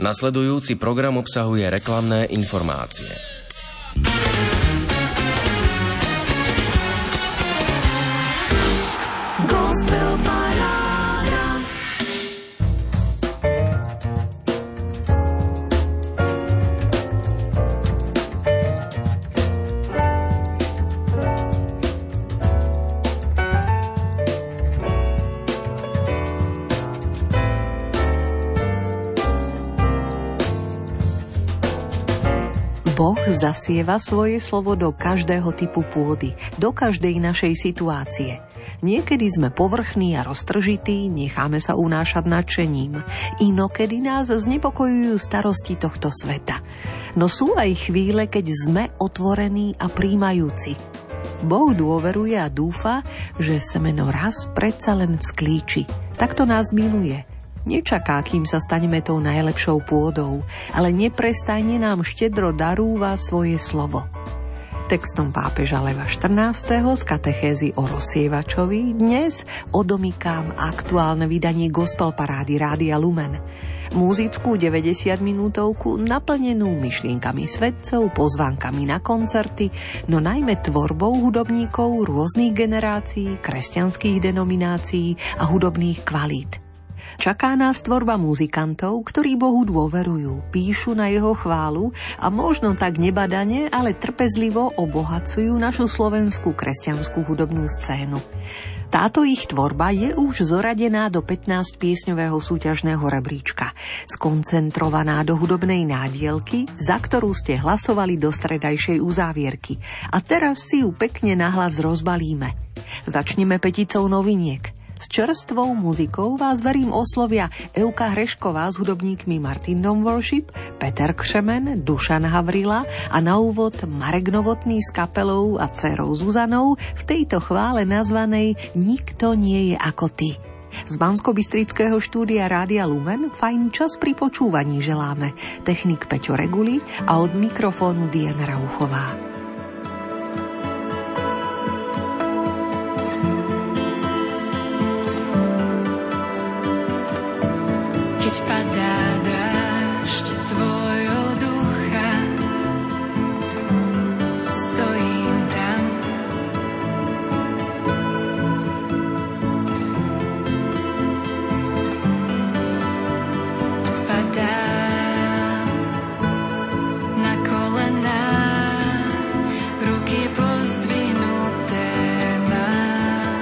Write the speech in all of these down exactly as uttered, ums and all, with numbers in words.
Nasledujúci program obsahuje reklamné informácie. Boh zasieva svoje slovo do každého typu pôdy, do každej našej situácie. Niekedy sme povrchní a roztržití, necháme sa unášať nadšením. Inokedy nás znepokojujú starosti tohto sveta. No sú aj chvíle, keď sme otvorení a príjmajúci. Boh dôveruje a dúfa, že semeno raz predsa len vzklíči. Takto nás miluje. Nečaká, kým sa staneme tou najlepšou pôdou, ale neprestajne nám štedro darúva svoje slovo. Textom pápeža Leva štrnásteho z katechézy o rozsievačovi dnes odomykám aktuálne vydanie Gospel parády Rádia Lumen. Múzickú deväťdesiatminútovku naplnenú myšlienkami svedcov, pozvánkami na koncerty, no najmä tvorbou hudobníkov rôznych generácií, kresťanských denominácií a hudobných kvalít. Čaká nás tvorba muzikantov, ktorí Bohu dôverujú, píšu na jeho chválu a možno tak nebadane, ale trpezlivo obohacujú našu slovenskú kresťanskú hudobnú scénu. Táto ich tvorba je už zoradená do pätnásťpiesňového súťažného rebríčka, skoncentrovaná do hudobnej nádielky, za ktorú ste hlasovali do stredajšej uzávierky. A teraz si ju pekne nahlas rozbalíme. Začneme peticou noviniek. S čerstvou muzikou vás verím oslovia Euka Hrešková s hudobníkmi Martin Dom Worship, Peter Kšemen, Dušan Havrila a na úvod Marek Novotný s kapelou a dcerou Zuzanou v tejto chvále nazvanej Nikto nie je ako ty. Z banskobystrického štúdia Rádia Lumen fajn čas pri počúvaní želáme technik Peťo Reguli a od mikrofónu Diana Rauchová. Keď padá dážď tvojho ducha, stojím tam. Padám na kolená, ruky pozdvihnuté mám.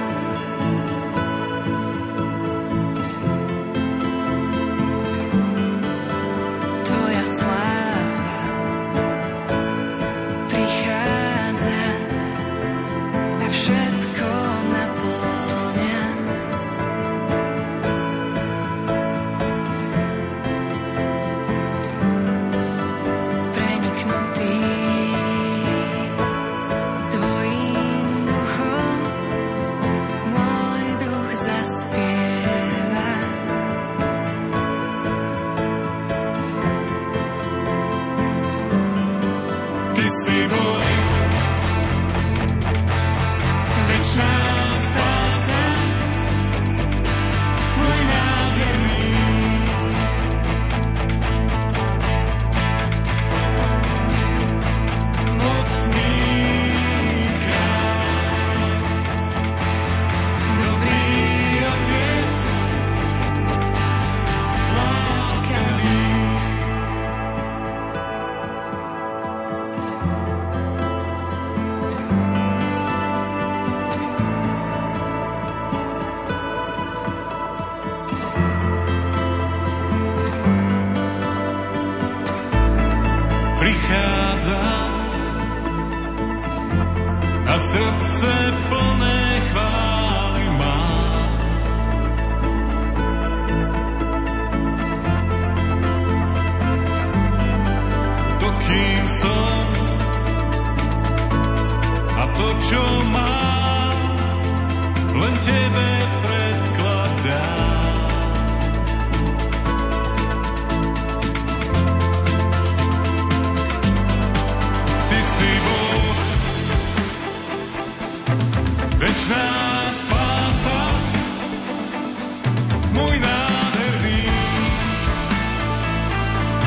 A srdce plné chvály mám. To, kým som a to, čo mám, len tebe predkladám. Večná spása, môj nádherný,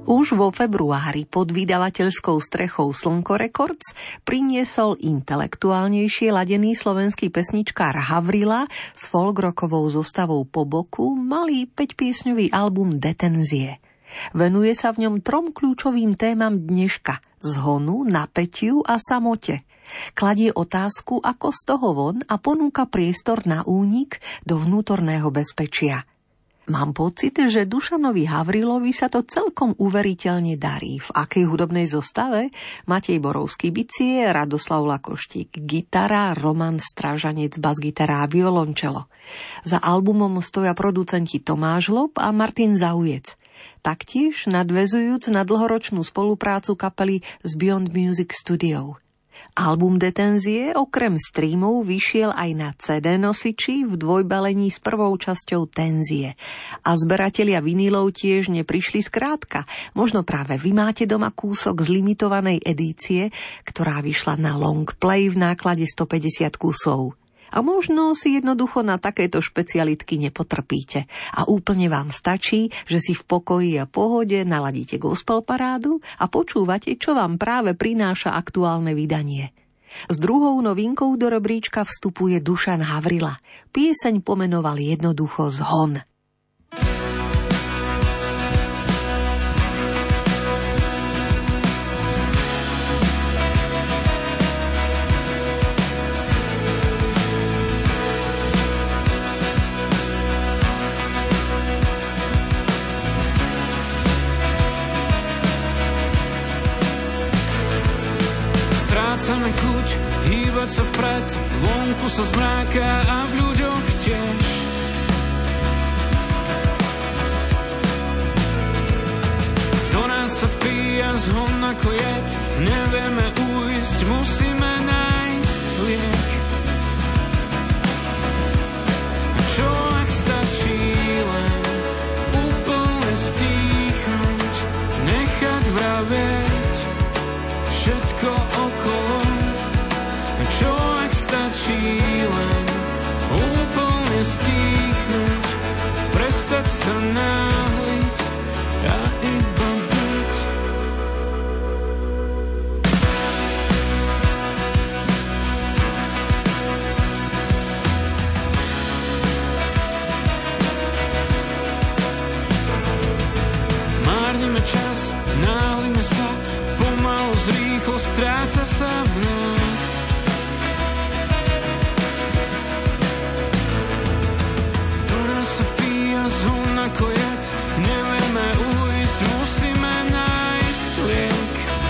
Už vo februári pod vydavateľskou strechou Slnko Records priniesol intelektuálnejšie ladený slovenský pesničkár Havrila s folkrockovou zostavou po boku malý päťpiesňový album Detenzie. Venuje sa v ňom trom kľúčovým témam dneška: zhonu, napätiu a samote. Kladie otázku, ako z toho von, a ponúka priestor na únik do vnútorného bezpečia. Mám pocit, že Dušanovi Havrilovi sa to celkom uveriteľne darí. V akej hudobnej zostave? Matej Borovský bicie, Radoslav Lakoštík gitara, Roman Strážanec basgitara a violončelo. Za albumom stoja producenti Tomáš Lob a Martin Zaujec. Taktiež nadväzujúc na dlhoročnú spoluprácu kapely z Beyond Music Studio. Album Detenzie okrem streamov vyšiel aj na cé dé nosiči v dvojbalení s prvou časťou Tenzie. A zberatelia vinilov tiež neprišli skrátka. Možno práve vy máte doma kúsok z limitovanej edície, ktorá vyšla na long play v náklade stopäťdesiat kusov. A možno si jednoducho na takéto špecialitky nepotrpíte a úplne vám stačí, že si v pokoji a pohode naladíte gospel parádu a počúvate, čo vám práve prináša aktuálne vydanie. S druhou novinkou do rebríčka vstupuje Dušan Havrila. Pieseň pomenoval jednoducho Zhon. Strácame chuť hýbať sa vpred, vonku sa zmráka a v ľuďoch tiež. Do nás sa vpíja zhon ako jed, nevieme ujsť, musíme nájsť liek. A čo ak stačí len úplne stíchnuť, nechať vravieť všetko okolo? Čo ak stačí len úplne stíchnuť, prestať sa náhliť a iba byť? Márnime čas, náhlime sa, pomalu zrýchlo stráca sa v nás. Do nás sa vpíja zhon ako jed, nevieme ujsť, musíme nájsť liek.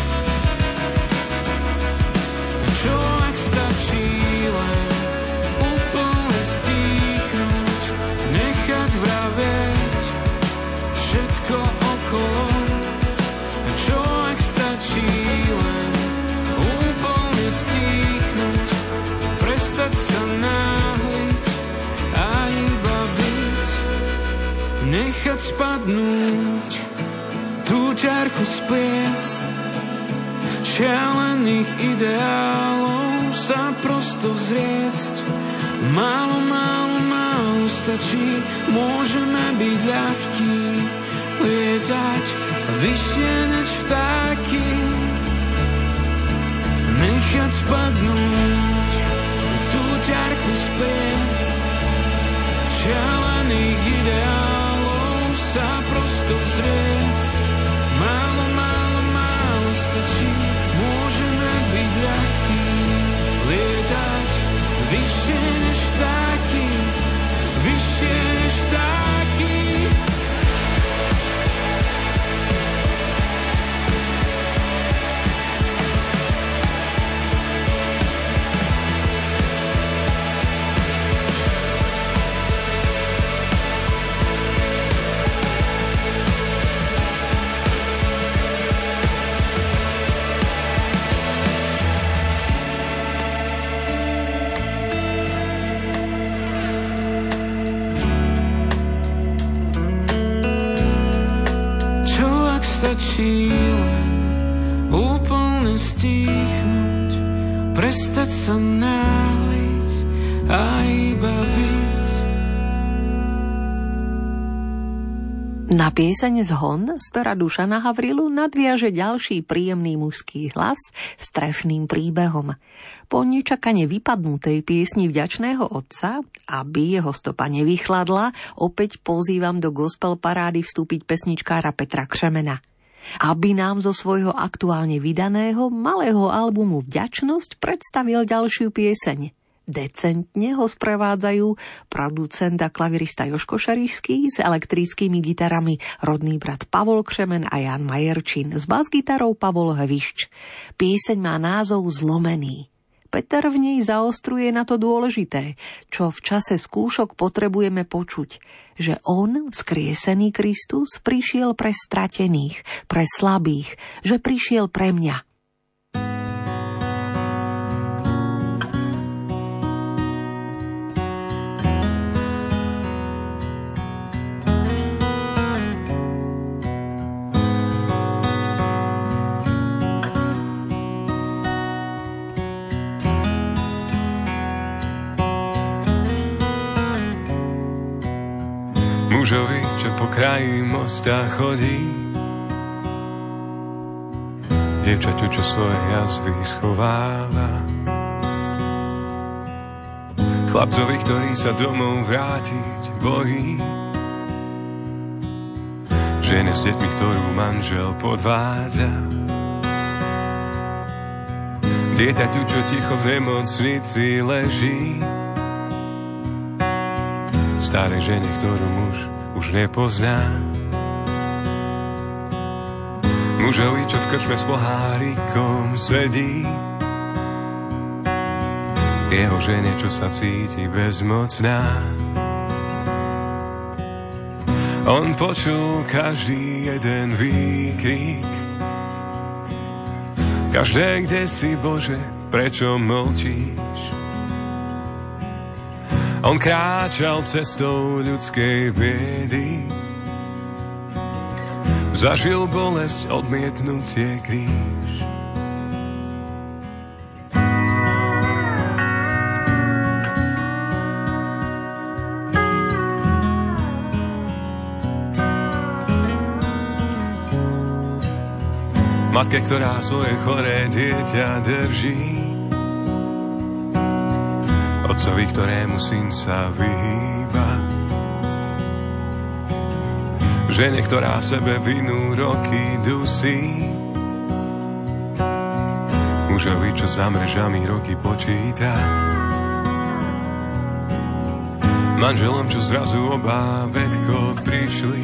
Čo ak stačí len úplne stíchnuť, nechať vravieť všetko okolo? Čo ak stačí len úplne stíchnuť, prestať sa náhliť a iba byť? Nechať spadnúť tú ťarchu z pliec šialených ideálov, sa prosto zriecť. Málo, málo, málo stačí, môžeme byť ľahkí, lietať vyššie než vtáky. Nechať spadnúť tú ťarchu z pliec šialených ideálov, sa prosto zriecť. Málo, málo, málo stačí, môžeme byť ľahkí, lietať vyššie než vtáky, vyššie než vtáky. Stačí len úplne stíchnuť, prestať sa náhliť a iba byť. Na pieseň Zhon z pera Dušana Havrilu nadviaže ďalší príjemný mužský hlas s trefným príbehom. Po nečakane vypadnutej piesni Vďačného otca, aby jeho stopa nevychladla, opäť pozývam do gospel parády vstúpiť pesničkára Petra Křemena. Aby nám zo svojho aktuálne vydaného malého albumu Vďačnosť predstavil ďalšiu pieseň. Decentne ho sprevádzajú producent a klavirista Jožko Šarišský s elektrickými gitarami rodný brat Pavol Křemen a Jan Majerčín s basgitarou Pavol Hvišč. Pieseň má názov Zlomený. Peter v nej zaostruje na to dôležité, čo v čase skúšok potrebujeme počuť, že on, vzkriesený Kristus, prišiel pre stratených, pre slabých, že prišiel pre mňa. Mužovi, čo po kraji mosta chodí, dievčaťu, čo svoje jazvy schováva, chlapcovi, ktorý sa domov vrátiť bojí, žene s deťmi, ktorú manžel podvádza, dieťaťu, čo ticho v nemocnici leží, starej žene, ktorú muž už nepozná, mužovi, čo v krčme s pohárikom sedí, jeho žene, čo sa cíti bezmocná. On počul každý jeden výkrik, každé, kde si, Bože, prečo mlčíš? On kráčal cestou ľudskej biedy, zažil bolesť, odmietnutie, kríž. Matke, ktorá svoje choré dieťa drží, otcovi, ktorému syn sa vyhýba, žene, ktorá v sebe vinu roky dusí, mužovi, čo za mrežami roky počíta, manželom, čo zrazu oba bätko prišli,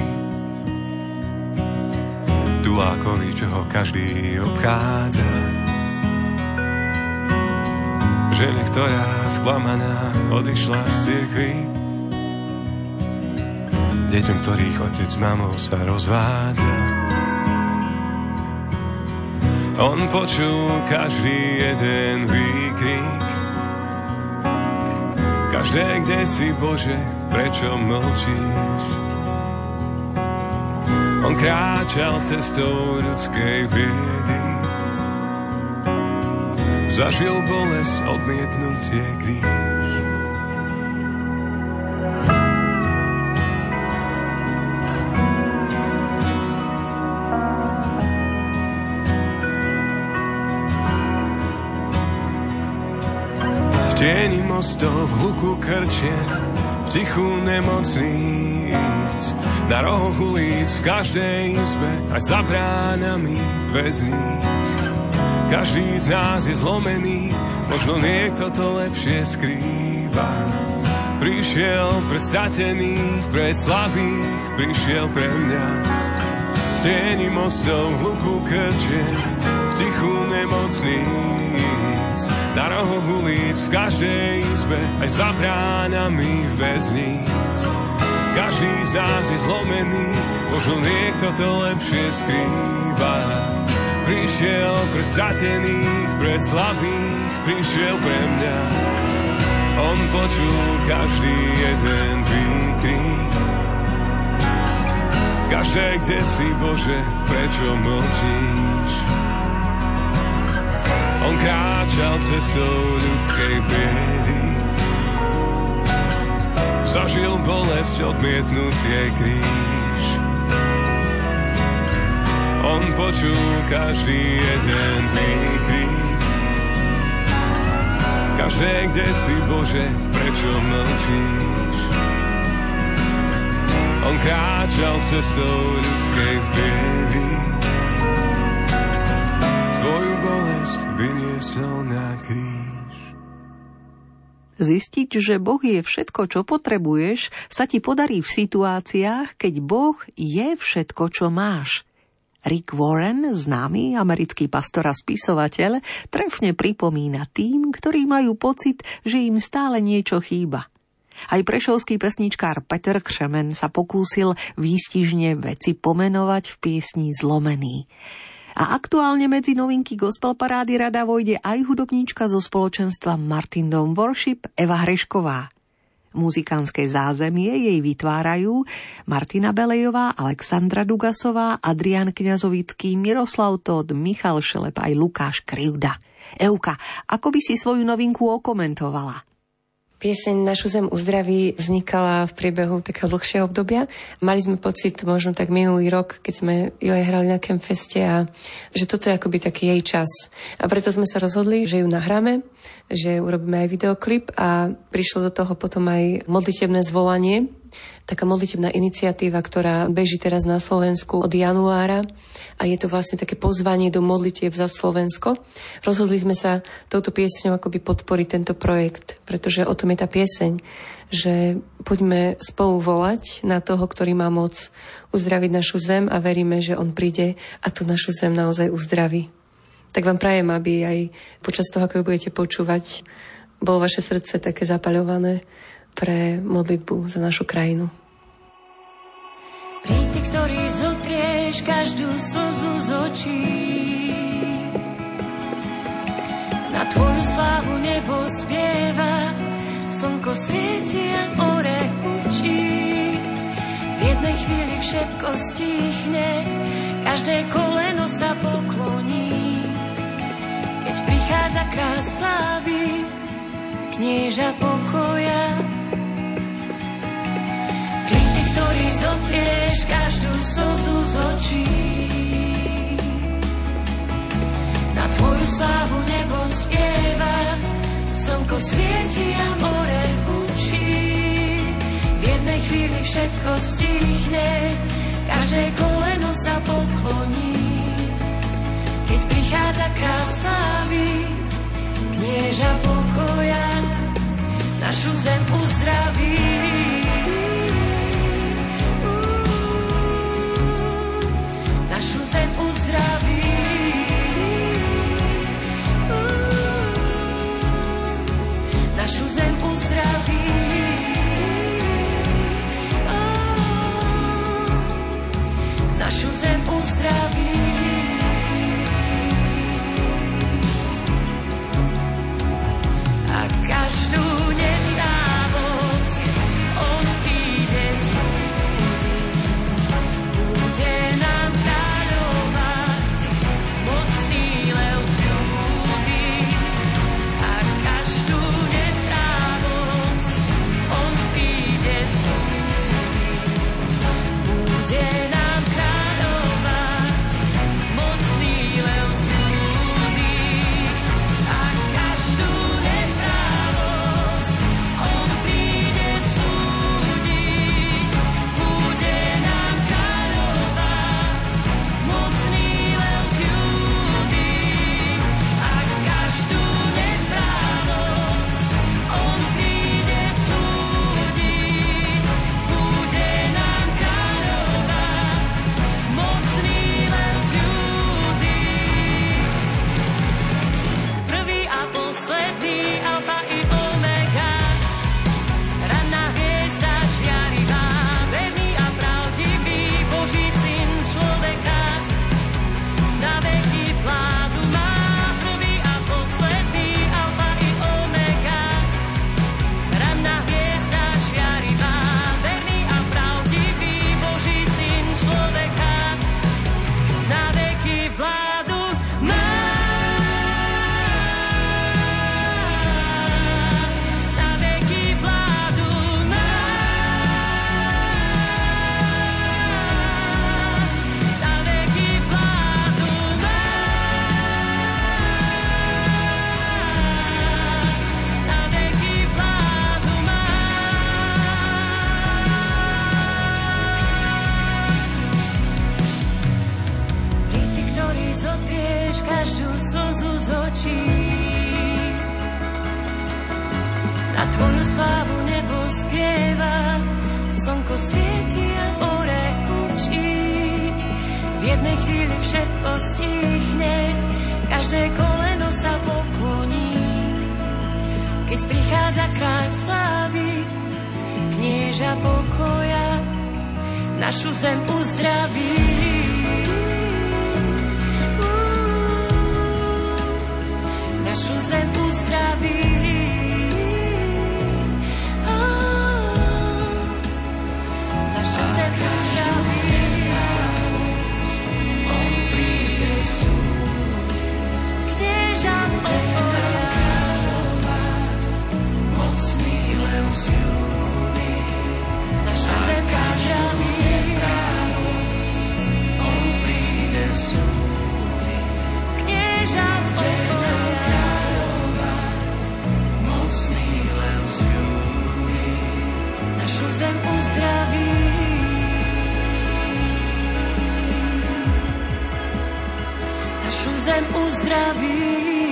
tulákovi, čo ho každý obchádza, žene, ktorá sklamaná odišla z cirkvi, deťom, ktorých otec mamou sa rozvádza. On počul každý jeden výkrik, každé, kde si, Bože, prečo mlčíš? On kráčal cestou ľudskej biedy, zažil bolesť, odmietnutie, kríž. V tieni mostov, v hluku krčien, v tichu nemocníc, na rohoch ulic, v každej izbe, aj za bránami väzníc. Každý z nás je zlomený, možno niekto to lepšie skrýva. Prišiel pre stratených, pre slabých, prišiel pre mňa. V tieni mostov, v hluku krčien, v tichu nemocníc, na rohoch ulic, v každej izbe, aj za bránami väzníc. Každý z nás je zlomený, možno niekto to lepšie skrýva. Prišiel pre stratených, pre slabých, prišiel pre mňa. On počul každý jeden výkrik, každé, kde si, Bože, prečo mlčíš? On kráčal cestou ľudskej biedy, zažil bolesť, odmietnutie, kríž. On počul každý jeden výkrik. Každé, kde si, Bože, prečo mlčíš? On kráčal cestou ľudskej biedy. Tvoju bolesť vyniesol na kríž. Zistiť, že Boh je všetko, čo potrebuješ, sa ti podarí v situáciách, keď Boh je všetko, čo máš. Rick Warren, známy americký pastor a spisovateľ, trefne pripomína tým, ktorí majú pocit, že im stále niečo chýba. Aj prešovský pesničkár Peter Křemen sa pokúsil výstižne veci pomenovať v piesni Zlomený. A aktuálne medzi novinky gospel parády rada vojde aj hudobníčka zo spoločenstva Martin Dome Worship Eva Hrešková. Muzikánske zázemie jej vytvárajú Martina Belejová, Alexandra Dugasová, Adrián Kňazovický, Miroslav Tóth, Michal Šelep aj Lukáš Krivda. Euka, ako by si svoju novinku okomentovala? Pieseň Našu zem uzdraví vznikala v priebehu takého dlhšieho obdobia. Mali sme pocit, možno tak minulý rok, keď sme ju aj hrali na Campfeste, a že toto je akoby taký jej čas. A preto sme sa rozhodli, že ju nahráme, že urobíme aj videoklip, a prišlo do toho potom aj modlitebné zvolanie, taká modlitebná iniciatíva, ktorá beží teraz na Slovensku od januára, a je to vlastne také pozvanie do modlitieb za Slovensko. Rozhodli sme sa touto piesňou akoby podporiť tento projekt, pretože o tom je tá pieseň, že poďme spolu volať na toho, ktorý má moc uzdraviť našu zem, a veríme, že on príde a tú našu zem naozaj uzdraví. Tak vám prajem, aby aj počas toho, ako ju budete počúvať, bolo vaše srdce také zapaľované pre modlitbu za našu krajinu. Príď ty, ktorý zotrieš každú slzu z očí, na tvoju slávu nebo spieva, slnko svieti a more hučí. V jednej chvíli všetko stíchne, každé koleno sa pokloní. Keď prichádza kráľ slávy, knieža pokoja. Príď ty, ktorý zotrieš každú slzu z očí, na tvoju slávu nebo spieva, slnko svieti a more hučí. V jednej chvíli všetko stíchne, každé koleno sa pokloní. Keď prichádza kráľ slávy, knieža pokoja, našu zem uzdraví. Našu zem uzdraví. Našu zem uzdraví. Našu zem uzdraví. A každú nenávosť každú slzu z očí. Na tvoju slávu nebo spieva, slnko svieti a more učí. V jednej chvíli všetko stichne, každé koleno sa pokloní. Keď prichádza kráľ slávy, knieža pokoja, našu zem uzdraví. Našu zem uzdraví. Našu zem uzdraví. On príde súdiť. Knieža pokoja, mocný lev z Júdy. Našu zem uzdraví. On príde súdiť. Knieža pokoja, mocný lev z Júdy. Našu zem uzdraví. Našu zem uzdraví.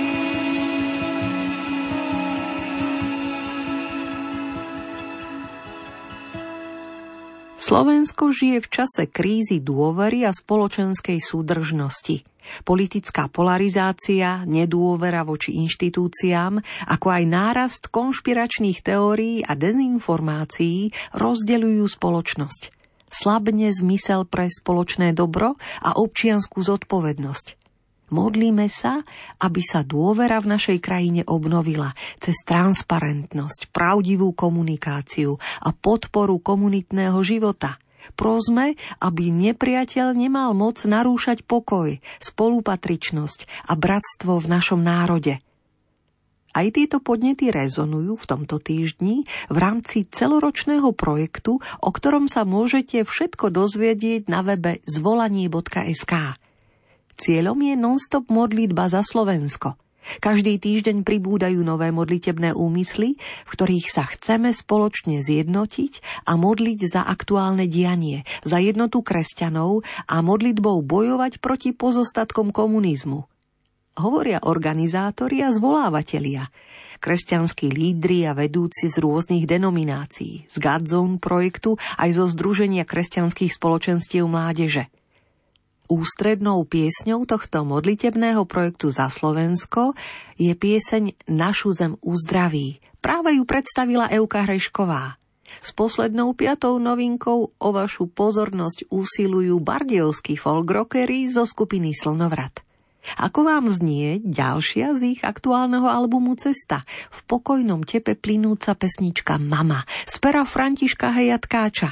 Slovensko žije v čase krízy dôvery a spoločenskej súdržnosti. Politická polarizácia, nedôvera voči inštitúciám, ako aj nárast konšpiračných teórií a dezinformácií rozdeľujú spoločnosť. Slabne zmysel pre spoločné dobro a občiansku zodpovednosť. Modlíme sa, aby sa dôvera v našej krajine obnovila cez transparentnosť, pravdivú komunikáciu a podporu komunitného života. Prosme, aby nepriateľ nemal moc narúšať pokoj, spolupatričnosť a bratstvo v našom národe. Aj tieto podnety rezonujú v tomto týždni v rámci celoročného projektu, o ktorom sa môžete všetko dozvedieť na webe zvolanie bodka es ká. Cieľom je non-stop modlitba za Slovensko. Každý týždeň pribúdajú nové modlitebné úmysly, v ktorých sa chceme spoločne zjednotiť a modliť za aktuálne dianie, za jednotu kresťanov a modlitbou bojovať proti pozostatkom komunizmu. Hovoria organizátori a zvolávatelia, kresťanskí lídri a vedúci z rôznych denominácií, z God Zone projektu aj zo Združenia kresťanských spoločenstiev mládeže. Ústrednou piesňou tohto modlitebného projektu za Slovensko je pieseň Našu zem uzdraví. Práve ju predstavila Euka Hrešková. S poslednou piatou novinkou o vašu pozornosť usilujú bardejovskí folkrockery zo skupiny Slnovrat. Ako vám znie ďalšia z ich aktuálneho albumu Cesta? V pokojnom tepe plynúca pesnička Mama z pera Františka Hejatkáča.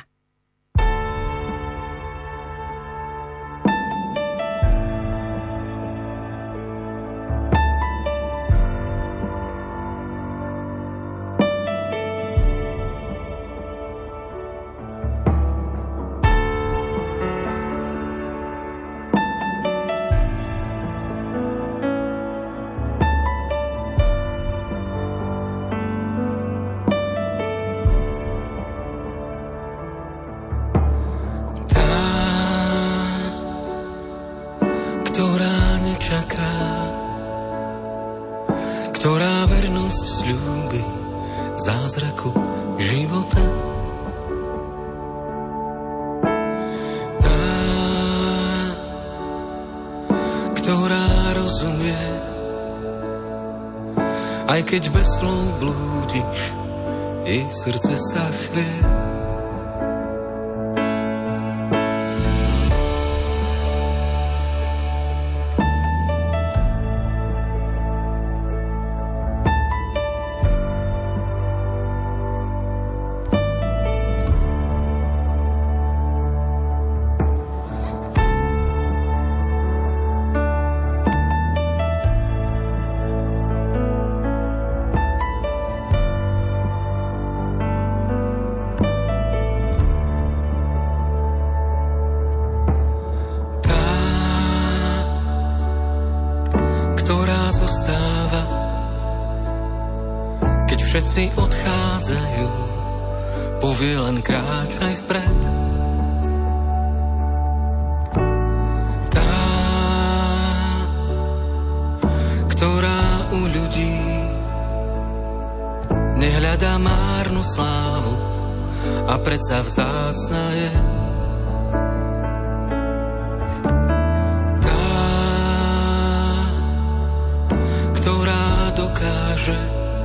Zázraku života. Tá, ktorá rozumie, aj keď bez slov blúdiš, jej srdce sa chvie. Všetci odchádzajú, povie len kráčaj vpred. Tá, hľadá márnu slávu a predsa vzácna je. Tá, ktorá dokáže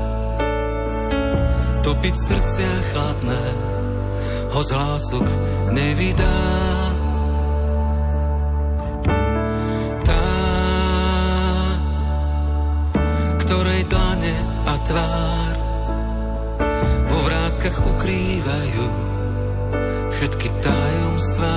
topiť srdcia chladné, ho z hlások nevydá. Tá, ktorej dlane a tvár vo vrázkach ukrývajú všetky tajomstvá.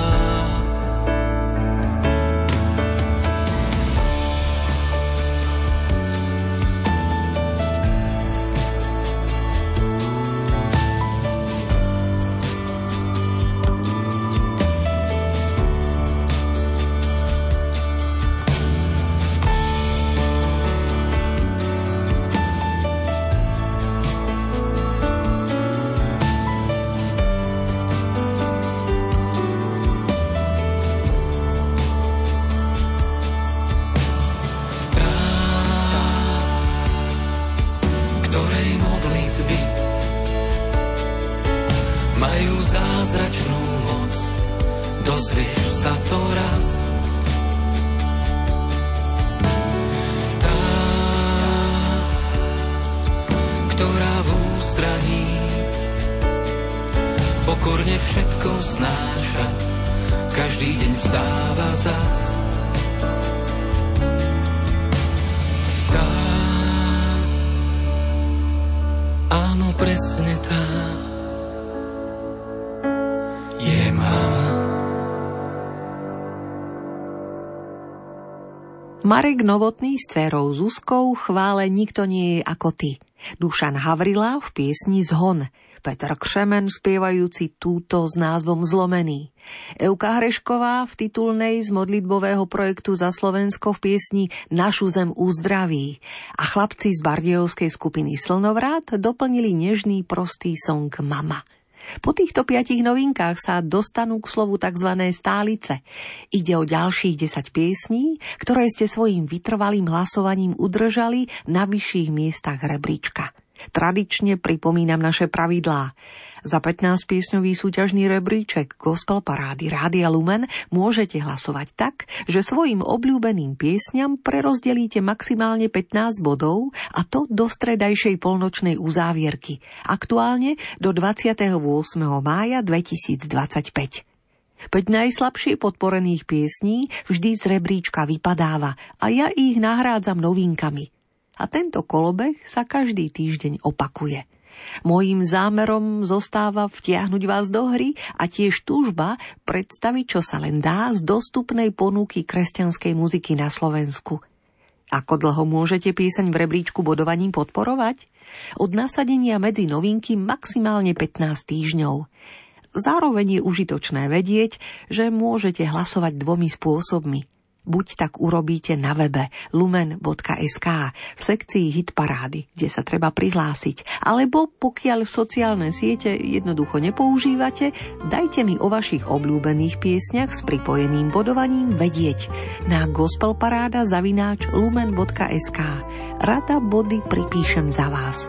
Marek Novotný s dcérou Zuzkou chvále Nikto nie je ako ty. Dušan Havrila v piesni Zhon. Peter Kšemen spievajúci Túto s názvom Zlomený. Euka Hrešková v titulnej z modlitbového projektu Za Slovensko v piesni Našu zem uzdraví. A chlapci z bardejovskej skupiny Slnovrat doplnili nežný prostý song Mama. Po týchto piatich novinkách sa dostanú k slovu tzv. Stálice. Ide o ďalších desať piesní, ktoré ste svojím vytrvalým hlasovaním udržali na vyšších miestach rebríčka. Tradične pripomínam naše pravidlá. Za pätnásťpiesňový súťažný rebríček Gospel Parády Rádia Lumen môžete hlasovať tak, že svojim obľúbeným piesňam prerozdelíte maximálne pätnásť bodov, a to do stredajšej polnočnej uzávierky, aktuálne do dvadsiateho ôsmeho mája dvetisícdvadsaťpäť. päť najslabšie podporených piesní vždy z rebríčka vypadáva a ja ich nahrádzam novinkami. A tento kolobeh sa každý týždeň opakuje. Mojím zámerom zostáva vtiahnuť vás do hry a tiež túžba predstaviť, čo sa len dá z dostupnej ponuky kresťanskej muziky na Slovensku. Ako dlho môžete pieseň v rebríčku bodovaním podporovať? Od nasadenia medzi novinky maximálne pätnásť týždňov. Zároveň je užitočné vedieť, že môžete hlasovať dvomi spôsobmi. Buď tak urobíte na webe lumen bodka es ká v sekcii Hit parády, kde sa treba prihlásiť, alebo pokiaľ sociálne siete jednoducho nepoužívate, dajte mi o vašich obľúbených piesňach s pripojeným bodovaním vedieť na gospelparáda zavináč lumen bodka es ká. Rada body pripíšem za vás.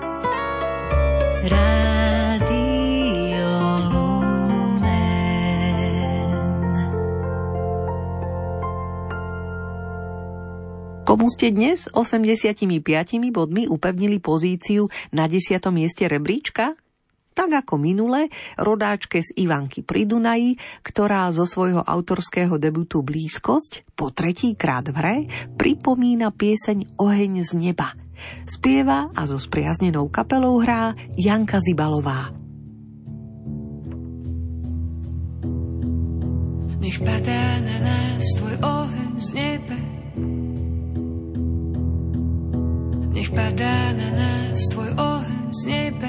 Komu ste dnes osemdesiatimi piatimi bodmi upevnili pozíciu na desiatom mieste rebríčka? Tak ako minule, rodáčke z Ivanky pri Dunaji, ktorá zo svojho autorského debutu Blízkosť po tretíkrát v hre pripomína pieseň Oheň z neba. Spieva a so spriaznenou kapelou hrá Janka Zibalová. Nech padá na nás tvoj oheň z neba. Nech padá na nás tvoj oheň z neba.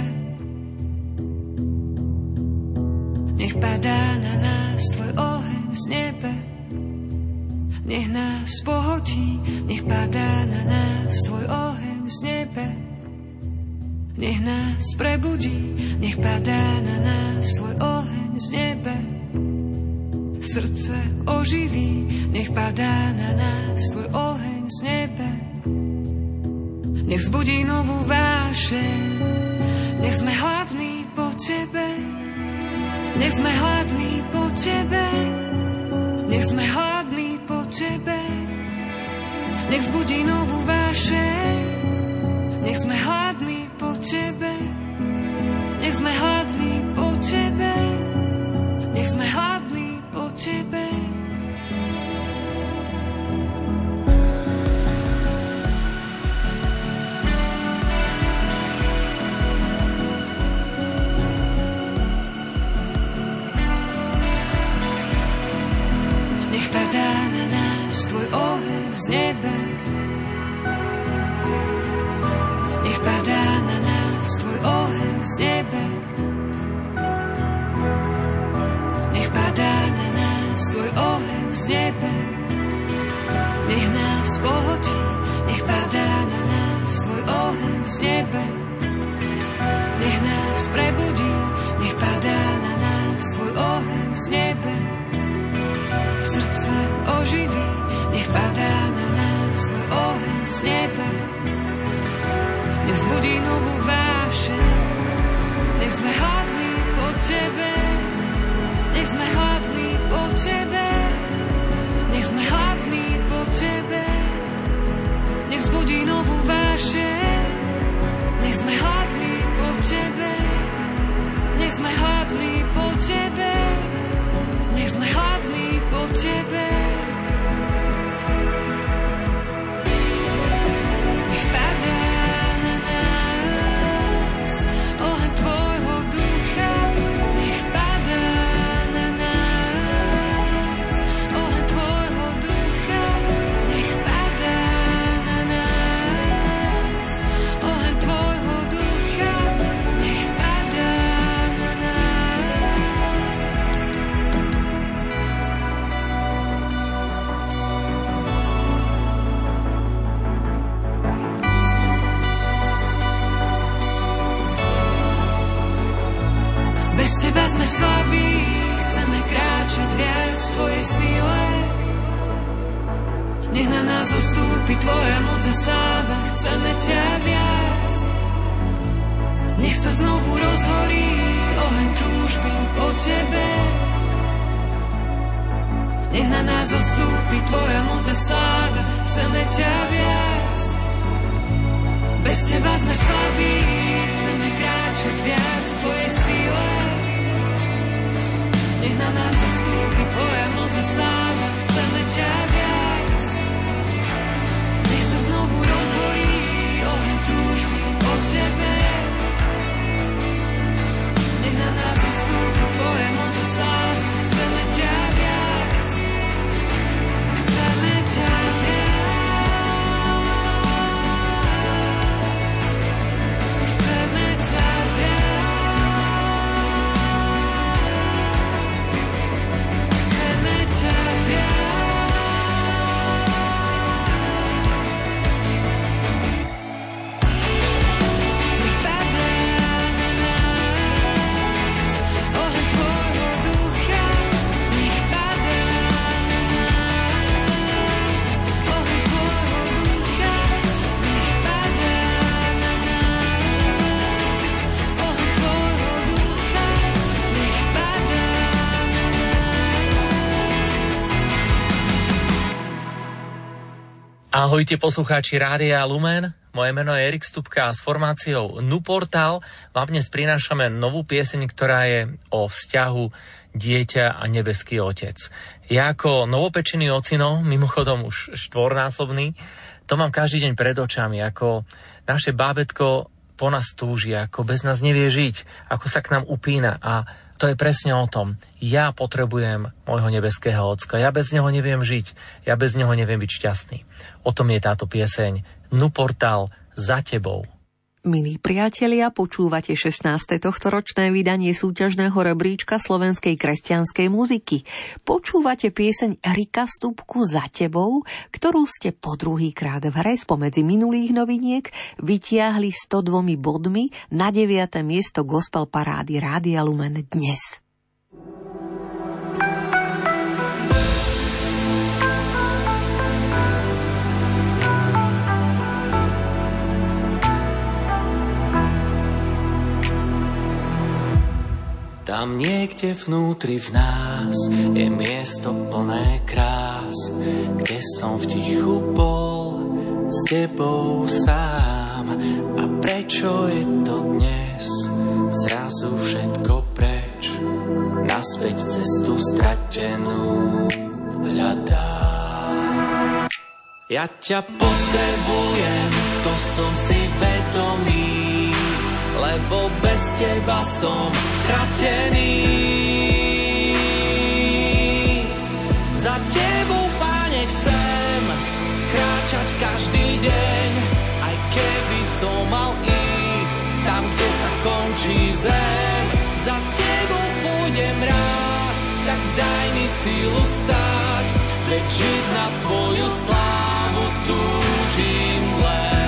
Nech padá na nás tvoj oheň z neba. Nech nás pohodí, nech padá na nás tvoj oheň z neba. Nech nás prebudí, nech padá na nás tvoj oheň z neba. Srdce oživí, nech padá na nás tvoj oheň z neba. Nech vzbudí novú vášeň, Nech sme hladní po tebe, nech sme hladní po tebe, nech sme hladní po tebe, nech vzbudí novú vášeň. Nech sme hladní po tebe, nech sme hladní po tebe, nech sme hladní po tebe. Nech padá na nás tvoj oheň z nebe. Nech padá na nás tvoj oheň z nebe. Nech padá na nás tvoj oheň z nebe. Nech nás pohltí, nech padá na nás tvoj oheň z nebe. Nech nás prebudí, nech padá na nás tvoj oheň z nebe. Srdce oživí, nech padá na nás tvoj oheň z nebe. Nech vzbudí novú vášeň, nech sme hladní po tebe, nech sme hladní po tebe, nech sme hladní po tebe, nech vzbudí novú vášeň, nech sme hladní po tebe, nech sme hladní po tebe, nech sme hladní po tebe. Nech padá na nás oheň tvojho ducha, nech padá na nás oheň tvojho ducha, nech padá na nás oheň tvojho ducha, nech padá na nás. Bez teba sme slabí, chceme kráčať viac v tvojej síle. Nech na nás zostúpi tvoja moc a sláva, chceme ťa viac. Nech sa znovu rozhorí oheň túžby po tebe. Nech na nás zostúpi tvoja moc a sláva, chceme ťa viac. Bez teba sme slabí, chceme kráčať viac v tvojej síle. Nech na nás zostúpi tvoja moc a sláva, chceme ťa viac. Nech sa znovu rozhorí oheň túžby po tebe. Nech na nás zostúpi tvoja moc a sláva, chceme ťa viac. Chceme ťa viac. Ahojte poslucháči Rádia Lumen, moje meno je Erik Stupka a s formáciou Nuportal vám dnes prinášame novú pieseň, ktorá je o vzťahu dieťa a nebeský otec. Ja ako novopečený ocino, mimochodom už štvornásobný, to mám každý deň pred očami, ako naše bábätko po nás túži, ako bez nás nevie žiť, ako sa k nám upína a to je presne o tom. Ja potrebujem môjho nebeského ocka. Ja bez neho neviem žiť. Ja bez neho neviem byť šťastný. O tom je táto pieseň Nuportal Za tebou. Milí priatelia, počúvate šestnáste tohtoročné vydanie súťažného rebríčka slovenskej kresťanskej muziky. Počúvate pieseň Erika Stupku Za tebou, ktorú ste po druhýkrát v hre spomedzi minulých noviniek vytiahli sto dvomi bodmi na deviate miesto gospel parády Rádia Lumen dnes. Tam niekde vnútri v nás je miesto plné krás, kde som v tichu bol s tebou sám. A prečo je to dnes zrazu všetko preč? Naspäť cestu stratenú hľadám. Ja ťa potrebujem, to som si vedomý, lebo bez teba som stratený. Za tebou, Pane, chcem kráčať každý deň, aj keby som mal ísť tam, kde sa končí zem. Za tebou pôjdem rád, tak daj mi sílu stáť, veď žiť na tvoju slávu túžim len.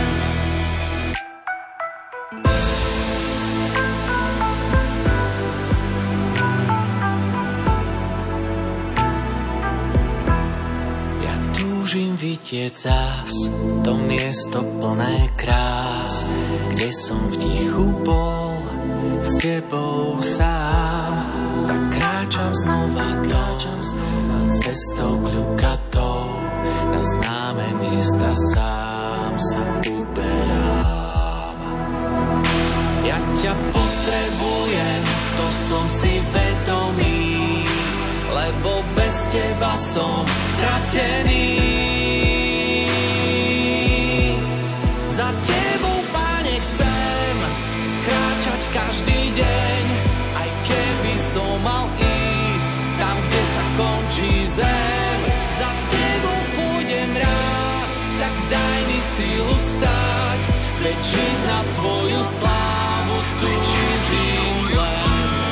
Túžim vidieť zás to miesto plné krás, kde som v tichu bol s tebou sám. Tak kráčam znova, kráčam znova cestou kľukatou, na známe miesta sám sa uberám. Ja ťa potrebujem, to som si vedomý, lebo bez teba som stratený. Za tebou, Pane, chcem kráčať každý deň, aj keby som mal ísť tam, kde sa končí zem. Za tebou pôjdem rád, tak daj mi sílu stáť, veď žiť na tvoju slávu túžim len.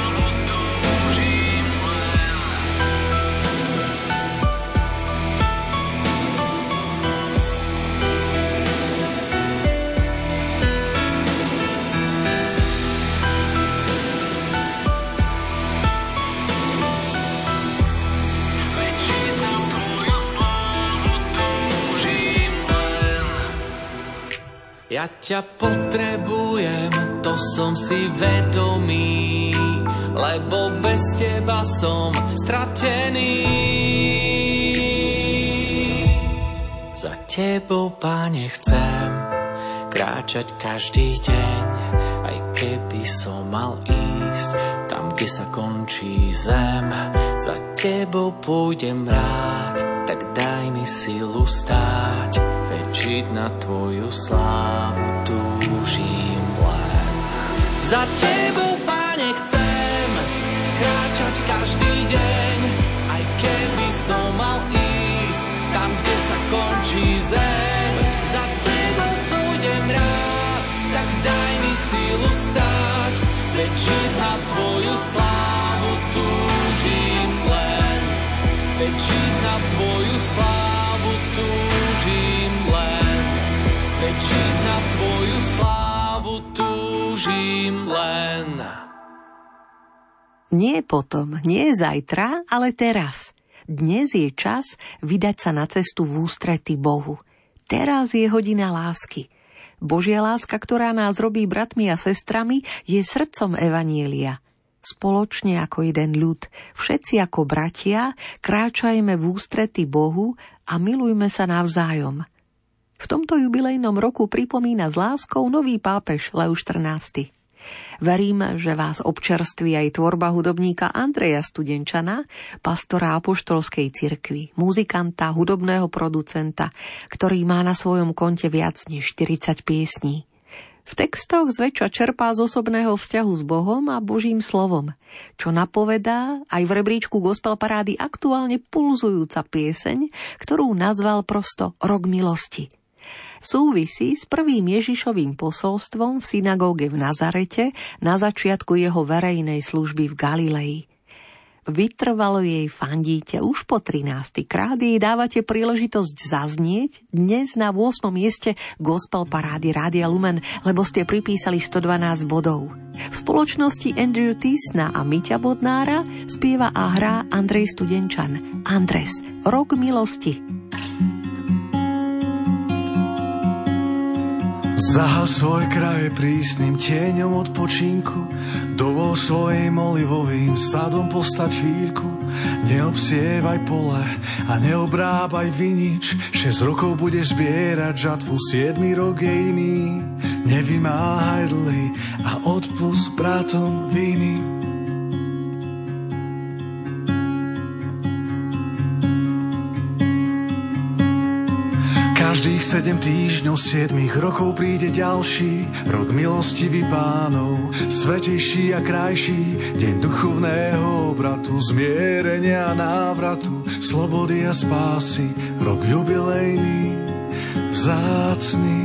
Ja ťa potrebujem, to som si vedomý, lebo bez teba som stratený. Za tebou, Pane, chcem kráčať každý deň, aj keby som mal ísť tam, kde sa končí zem. Za tebou pôjdem rád, tak daj mi silu stáť, veď žiť na tvoju slávu túžim len. Za tebou, Pane, chcem kráčať každý deň, aj keby som mal ísť tam, kde sa končí zem. Za tebou pôjdem rád, tak daj mi silu stáť, veď žiť na tvoju slávu túžim len. Veď žiť na tvoju slávu túžim len. Veď žiť na tvoju slávu túžim len. Nie potom, nie zajtra, ale teraz. Dnes je čas vydať sa na cestu v ústrety Bohu. Teraz je hodina lásky. Božia láska, ktorá nás robí bratmi a sestrami, je srdcom evanjelia. Spoločne ako jeden ľud, všetci ako bratia, kráčajme v ústrety Bohu a milujme sa navzájom. V tomto jubilejnom roku pripomína s láskou nový pápež Leo štrnásty. Verím, že vás občerství aj tvorba hudobníka Andreja Studenčana, pastora apoštolskej cirkvi, muzikanta, hudobného producenta, ktorý má na svojom konte viac než štyridsať piesní. V textoch zväčša čerpá z osobného vzťahu s Bohom a Božím slovom, čo napovedá aj v rebríčku Gospel parády aktuálne pulzujúca pieseň, ktorú nazval prosto Rok milosti. Súvisí s prvým Ježišovým posolstvom v synagóge v Nazarete na začiatku jeho verejnej služby v Galilei. Vytrvalo jej fandíte, už po trinásty krát jej dávate príležitosť zaznieť dnes na ôsmom mieste Gospel parády Rádia Lumen, lebo ste pripísali sto dvanásť bodov. V spoločnosti Andrew Tisna a Miťa Bodnára spieva a hrá Andrej Studenčan. Andres, Rok milosti. Zahal svoj kraj prísnym tieňom odpočinku, dovol svojim olivovým sadom postať chvíľku. Neobsievaj pole a neobrábaj vinič, šesť rokov budeš zbierať žatvu, siedmy rok je iný. Nevymáhaj dlhy a odpusť bratom viny. Každých sedem týždňov, siedmých rokov príde ďalší rok milostivý Pánov, svätejší a krajší, deň duchovného obratu, zmierenia a návratu, slobody a spásy, rok jubilejný, vzácny,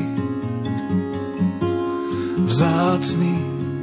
vzácny.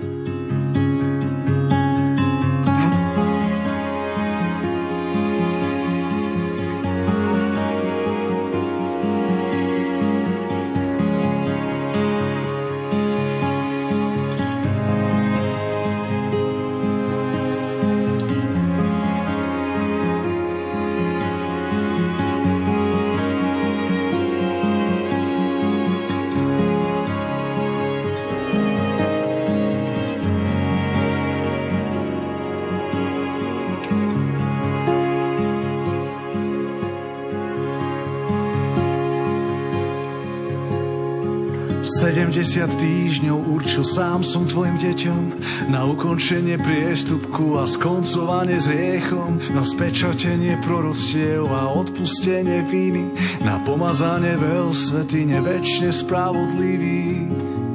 sedemdesiat týždňov určil sám som tvojim deťom na ukončenie priestupku a skoncovanie s hriechom, na spečatenie proroctiev a odpustenie viny, na pomazanie veľsvätyne večne spravodlivý.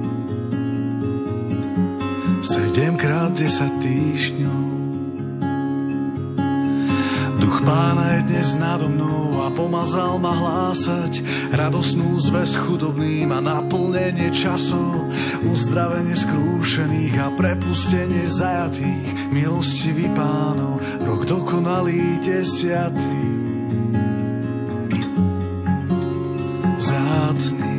Sedemkrát desať týždňov. Duch Pána je dnes nado mnou a pomazal ma hlásať radosnú zväzť chudobným a naplnenie časov, uzdravenie skrúšených a prepustenie zajatých, milostivý Pánov, rok dokonalý desiatý. Vzácny.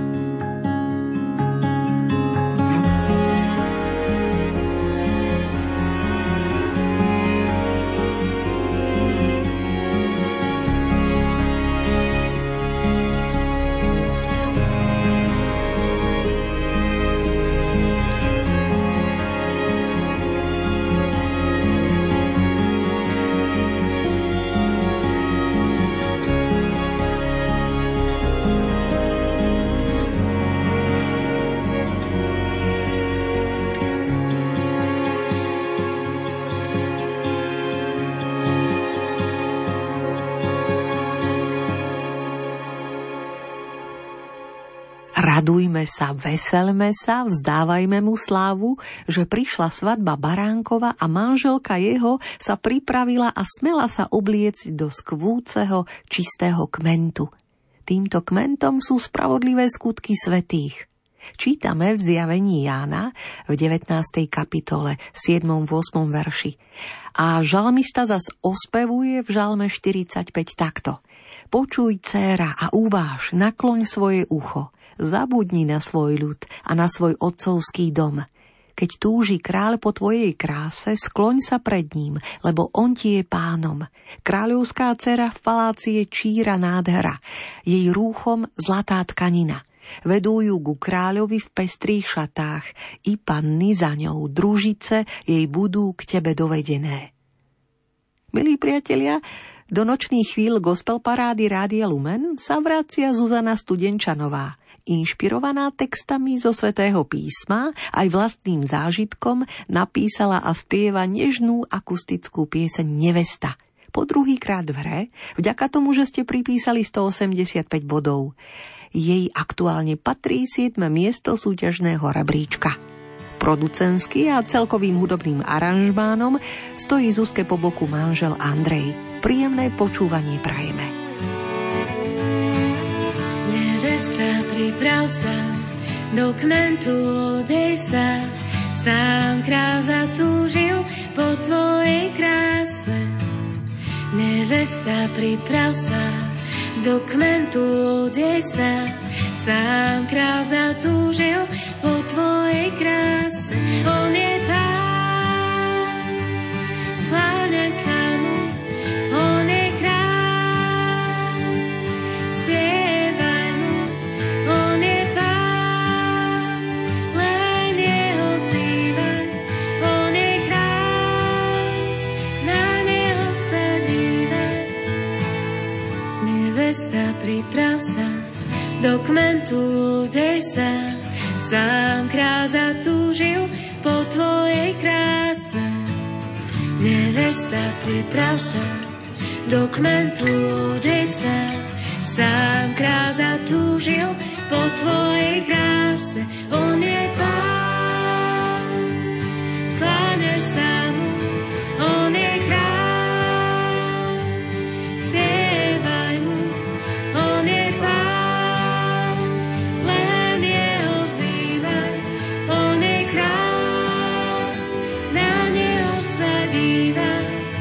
Radujme sa, veselme sa, vzdávajme mu slávu, že prišla svadba Baránkova a manželka jeho sa pripravila a smela sa obliecť do skvúceho, čistého kmentu. Týmto kmentom sú spravodlivé skutky svätých. Čítame v Zjavení Jána v devätnástej kapitole, siedmom ôsmom verši. A žalmista zas ospevuje v žalme štyridsaťpäť takto. Počuj, dcéra, a uváž, nakloň svoje ucho. Zabudni na svoj ľud a na svoj otcovský dom. Keď túži kráľ po tvojej kráse, skloň sa pred ním, lebo on ti je pánom. Kráľovská dcera v paláci je číra nádhera, jej rúchom zlatá tkanina. Vedú ju ku kráľovi v pestrých šatách, i panny za ňou, družice jej budú k tebe dovedené. Milí priatelia, do nočných chvíľ gospel parády Rádia Lumen sa vracia Zuzana Studenčanová. Inšpirovaná textami zo Svätého písma aj vlastným zážitkom napísala a spieva nežnú akustickú pieseň Nevesta. Po druhýkrát v hre, vďaka tomu, že ste pripísali stoosemdesiatpäť bodov. Jej aktuálne patrí siedme miesto súťažného rebríčka. Producentsky a celkovým hudobným aranžmánom stojí Zuzke po boku manžel Andrej. Príjemné počúvanie prajeme. Nevesta, priprav sa, do kmentu odej sa, sám kráľ zatúžil po tvojej kráse. Nevesta, priprav sa, do kmentu odej sa, sám kráľ zatúžil po tvojej kráse. On je pán, kláňaj sa mu, on je kráľ, spievaj mu, on je pán, Nevesta, priprav sa, do kmentu udej sa, sám král zatúžil po tvojej kráse. Nevesta, priprav sa, do kmentu udej sa, sám král zatúžil po tvojej kráse. On je pán, kláňaš sa mu, on je král, spievaj mu, on je pán, len jeho vzývaj, on je král, na neho sa dívaj.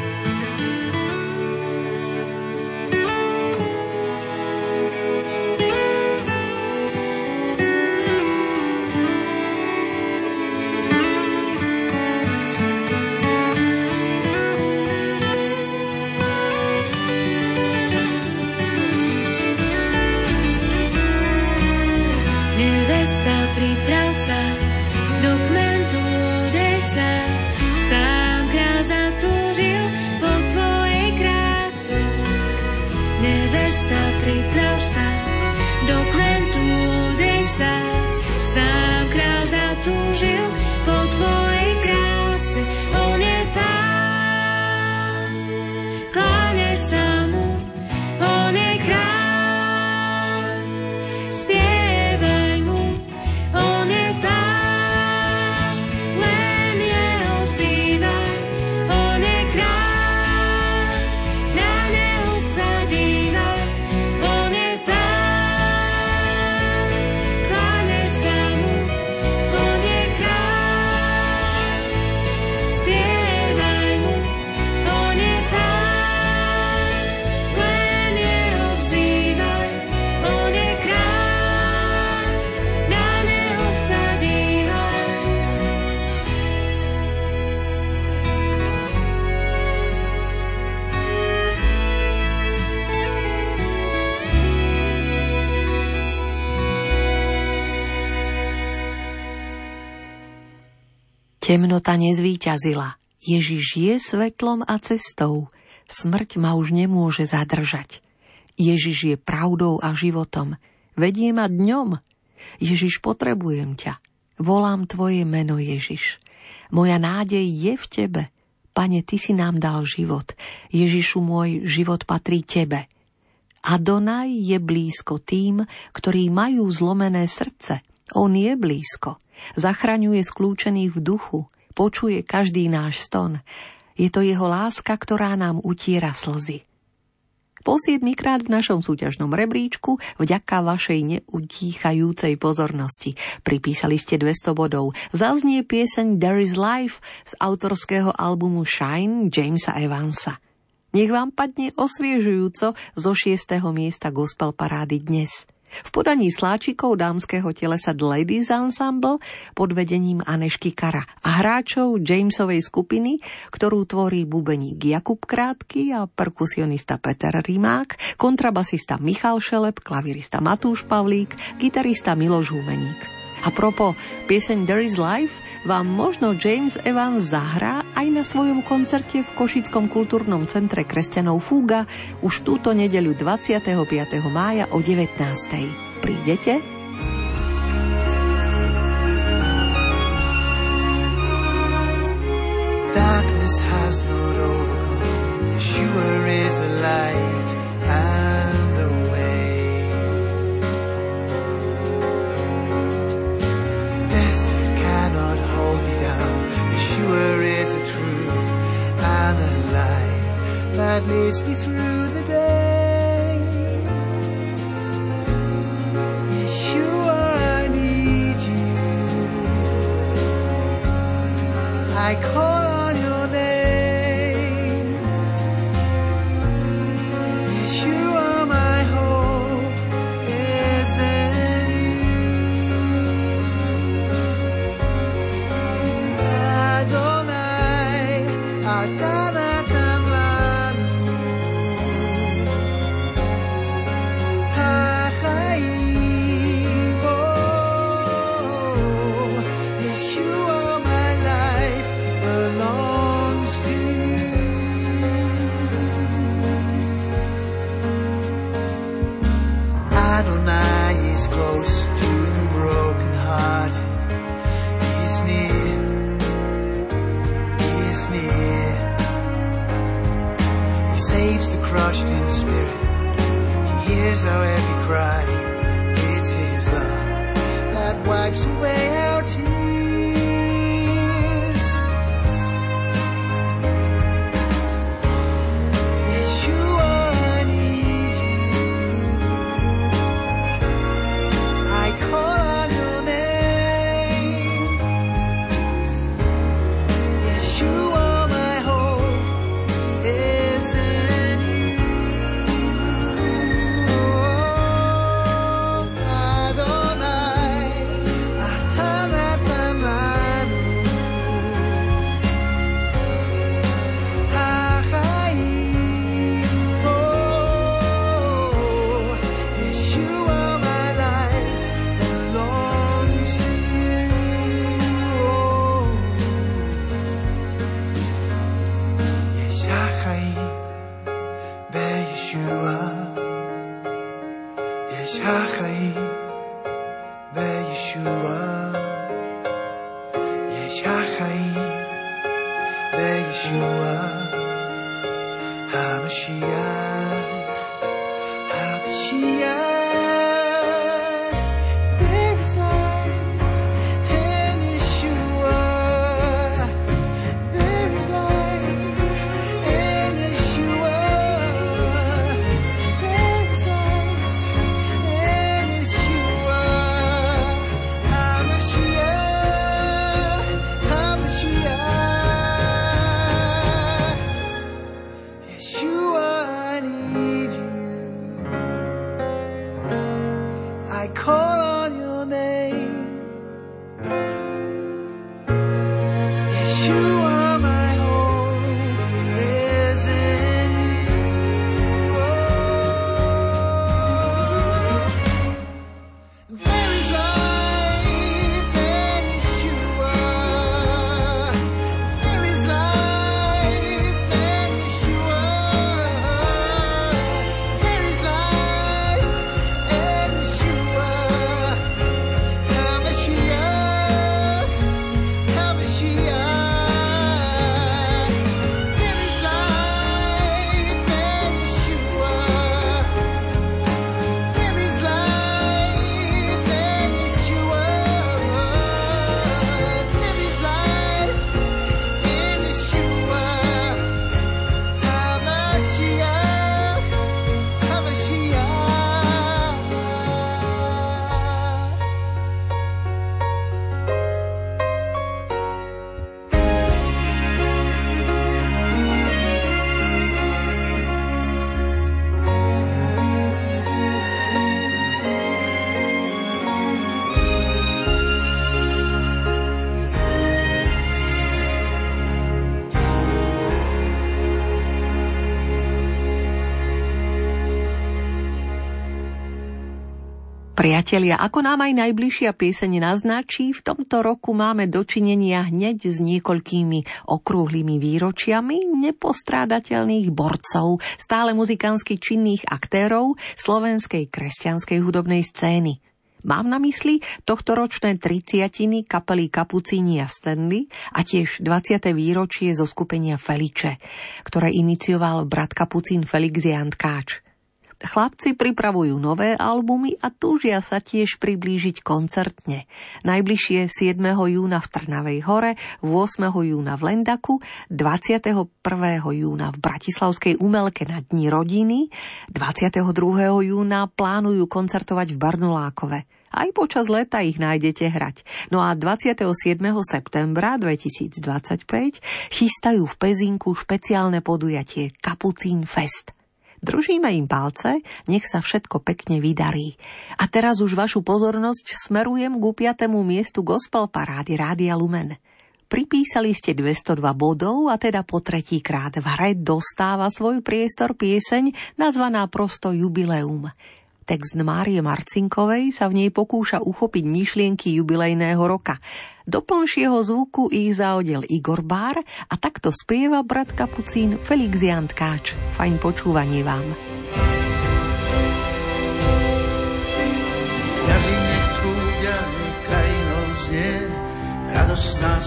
Temnota nezvíťazila. Ježiš je svetlom a cestou. Smrť ma už nemôže zadržať. Ježiš je pravdou a životom. Vedie ma dňom. Ježiš, potrebujem ťa. Volám tvoje meno, Ježiš. Moja nádej je v tebe. Pane, ty si nám dal život. Ježišu môj, život patrí tebe. Adonaj je blízko tým, ktorí majú zlomené srdce. On je blízko. Zachraňuje skľúčených v duchu. Počuje každý náš ston. Je to jeho láska, ktorá nám utiera slzy. Po siedmikrát v našom súťažnom rebríčku vďaka vašej neutíchajúcej pozornosti. Pripísali ste dvesto bodov. Zaznie pieseň There is Life z autorského albumu Shine Jamesa Evansa. Nech vám padne osviežujúco zo šiesteho miesta gospel parády dnes. V podaní sláčikov dámskeho telesa The Ladies Ensemble pod vedením Anešky Kara a hráčov Jamesovej skupiny, ktorú tvorí bubeník Jakub Krátky a perkusionista Peter Rimák, kontrabasista Michal Šelep, klavirista Matúš Pavlík, gitarista Miloš Humeník. A propo, pieseň There is Life vám možno James Evans zahrá aj na svojom koncerte v Košickom kultúrnom centre kresťanov Fúga už túto nedeľu dvadsiateho piateho mája o devätnástej. Prídete? Darkness has not overcome. Yeshua is the light and the way. Death cannot hold me down. Yeshua is the truth and the light that leads me through the day. Yeshua, I need you. I call on your name. Adonai is close to the brokenhearted. He is near, He is near. He saves the crushed in spirit. He hears our every cry. It's His love that wipes away our tears. Yeshua, I need you. I call on your name. Yeshua, my hope is in you. Adonai, Atarat Amanu, HaChaim. Oh, Yeshua, my life belongs to you. Yesh HaChaim beYeshua. Yesh HaChaim beYeshua. Yesh HaChaim beYeshua. HaMashiach, HaMashiach. There is life in Yeshua. There is life in Yeshua. There is life in Yeshua. HaMashiach, HaMashiach. Yeshua, I need you. I call on your name. Yeshua, my hope is in you. There is life in Yeshua. There is life in Yeshua. There is life in Yeshua. HaMashiach, HaMashiach. There is life in Yeshua. There is life in Yeshua. There is life in Yeshua. HaMashiach, HaMashiach. Priatelia, ako nám aj najbližšia pieseň naznačí, v tomto roku máme dočinenia hneď s niekoľkými okrúhlymi výročiami nepostrádateľných borcov, stále muzikánsky činných aktérov slovenskej kresťanskej hudobnej scény. Mám na mysli tohtoročné tridsiatiny kapely Kapucíni a Stanley a tiež dvadsiate výročie zo skupenia Felice, ktoré inicioval brat Kapucín Felix Jan Tkáč. Chlapci pripravujú nové albumy a túžia sa tiež priblížiť koncertne. Najbližšie siedmeho júna v Trnavej Hore, ôsmeho júna v Lendaku, dvadsiateho prvého júna v Bratislavskej Umelke na Dni rodiny, dvadsiateho druhého júna plánujú koncertovať v Barnulákove. Aj počas leta ich nájdete hrať. No a dvadsiateho siedmeho septembra dvetisícdvadsaťpäť chystajú v Pezinku špeciálne podujatie Kapucín Fest. Držíme im palce, nech sa všetko pekne vydarí. A teraz už vašu pozornosť smerujem k piatemu miestu gospel parády Rádia Lumen. Pripísali ste dvestodva bodov a teda po tretíkrát v hre dostáva svoj priestor pieseň nazvaná prosto Jubileum. Text Márie Marcinkovej sa v nej pokúša uchopiť myšlienky jubilejného roka. Do plnšieho zvuku ich zaodel Igor Bár a takto spieva brat Kapucín Felix Jan Tkáč. Fajn počúvanie vám.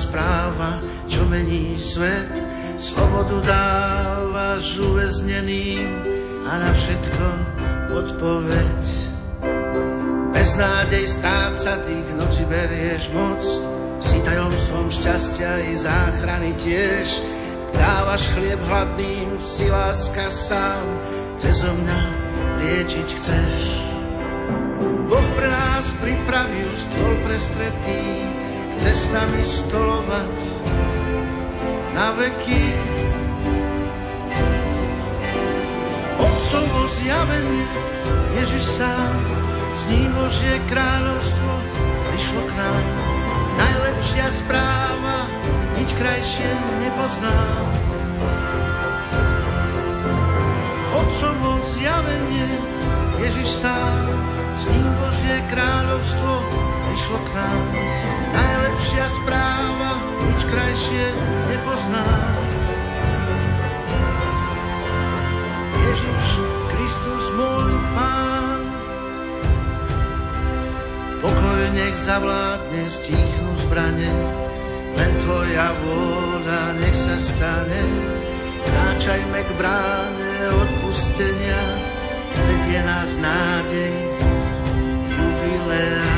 správa, čo mení svet, slobodu dávaš uväzneným a na všetko odpoveď. Bez nádej strácatých noci berieš moc, si tajomstvom šťastia i záchrany tiež. Dávaš chlieb hladným, si láska sám, cezo mňa liečiť chceš. Boh pre nás pripravil stôl prestretý, chce s nami stolovať na veky. Otcovo zjavenie, Ježiš sám, s ním Božie kráľovstvo prišlo k nám. Najlepšia správa, nič krajšie nepoznám. Otcovo zjavenie, Ježiš sám, s ním Božie kráľovstvo prišlo k nám. Najlepšia správa, nič krajšie nepoznám. Ježiš Kristus môj Pán, pokoj nech zavládne, stíchnu zbrane, len Tvoja vôľa nech sa stane. Kráčajme k bráne odpustenia, vedie nás nádej jubilea.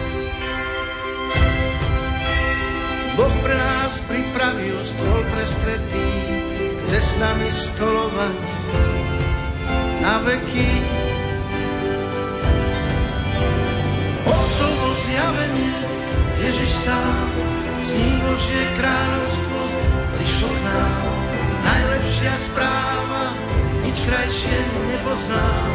Boh pre nás pripravil stôl prestretý, chce s nami stolovať na veky. Otcovo zjavenie, Ježiš sám, s ním Božie kráľovstvo prišlo k nám. Najlepšia správa, nič krajšie nepoznám.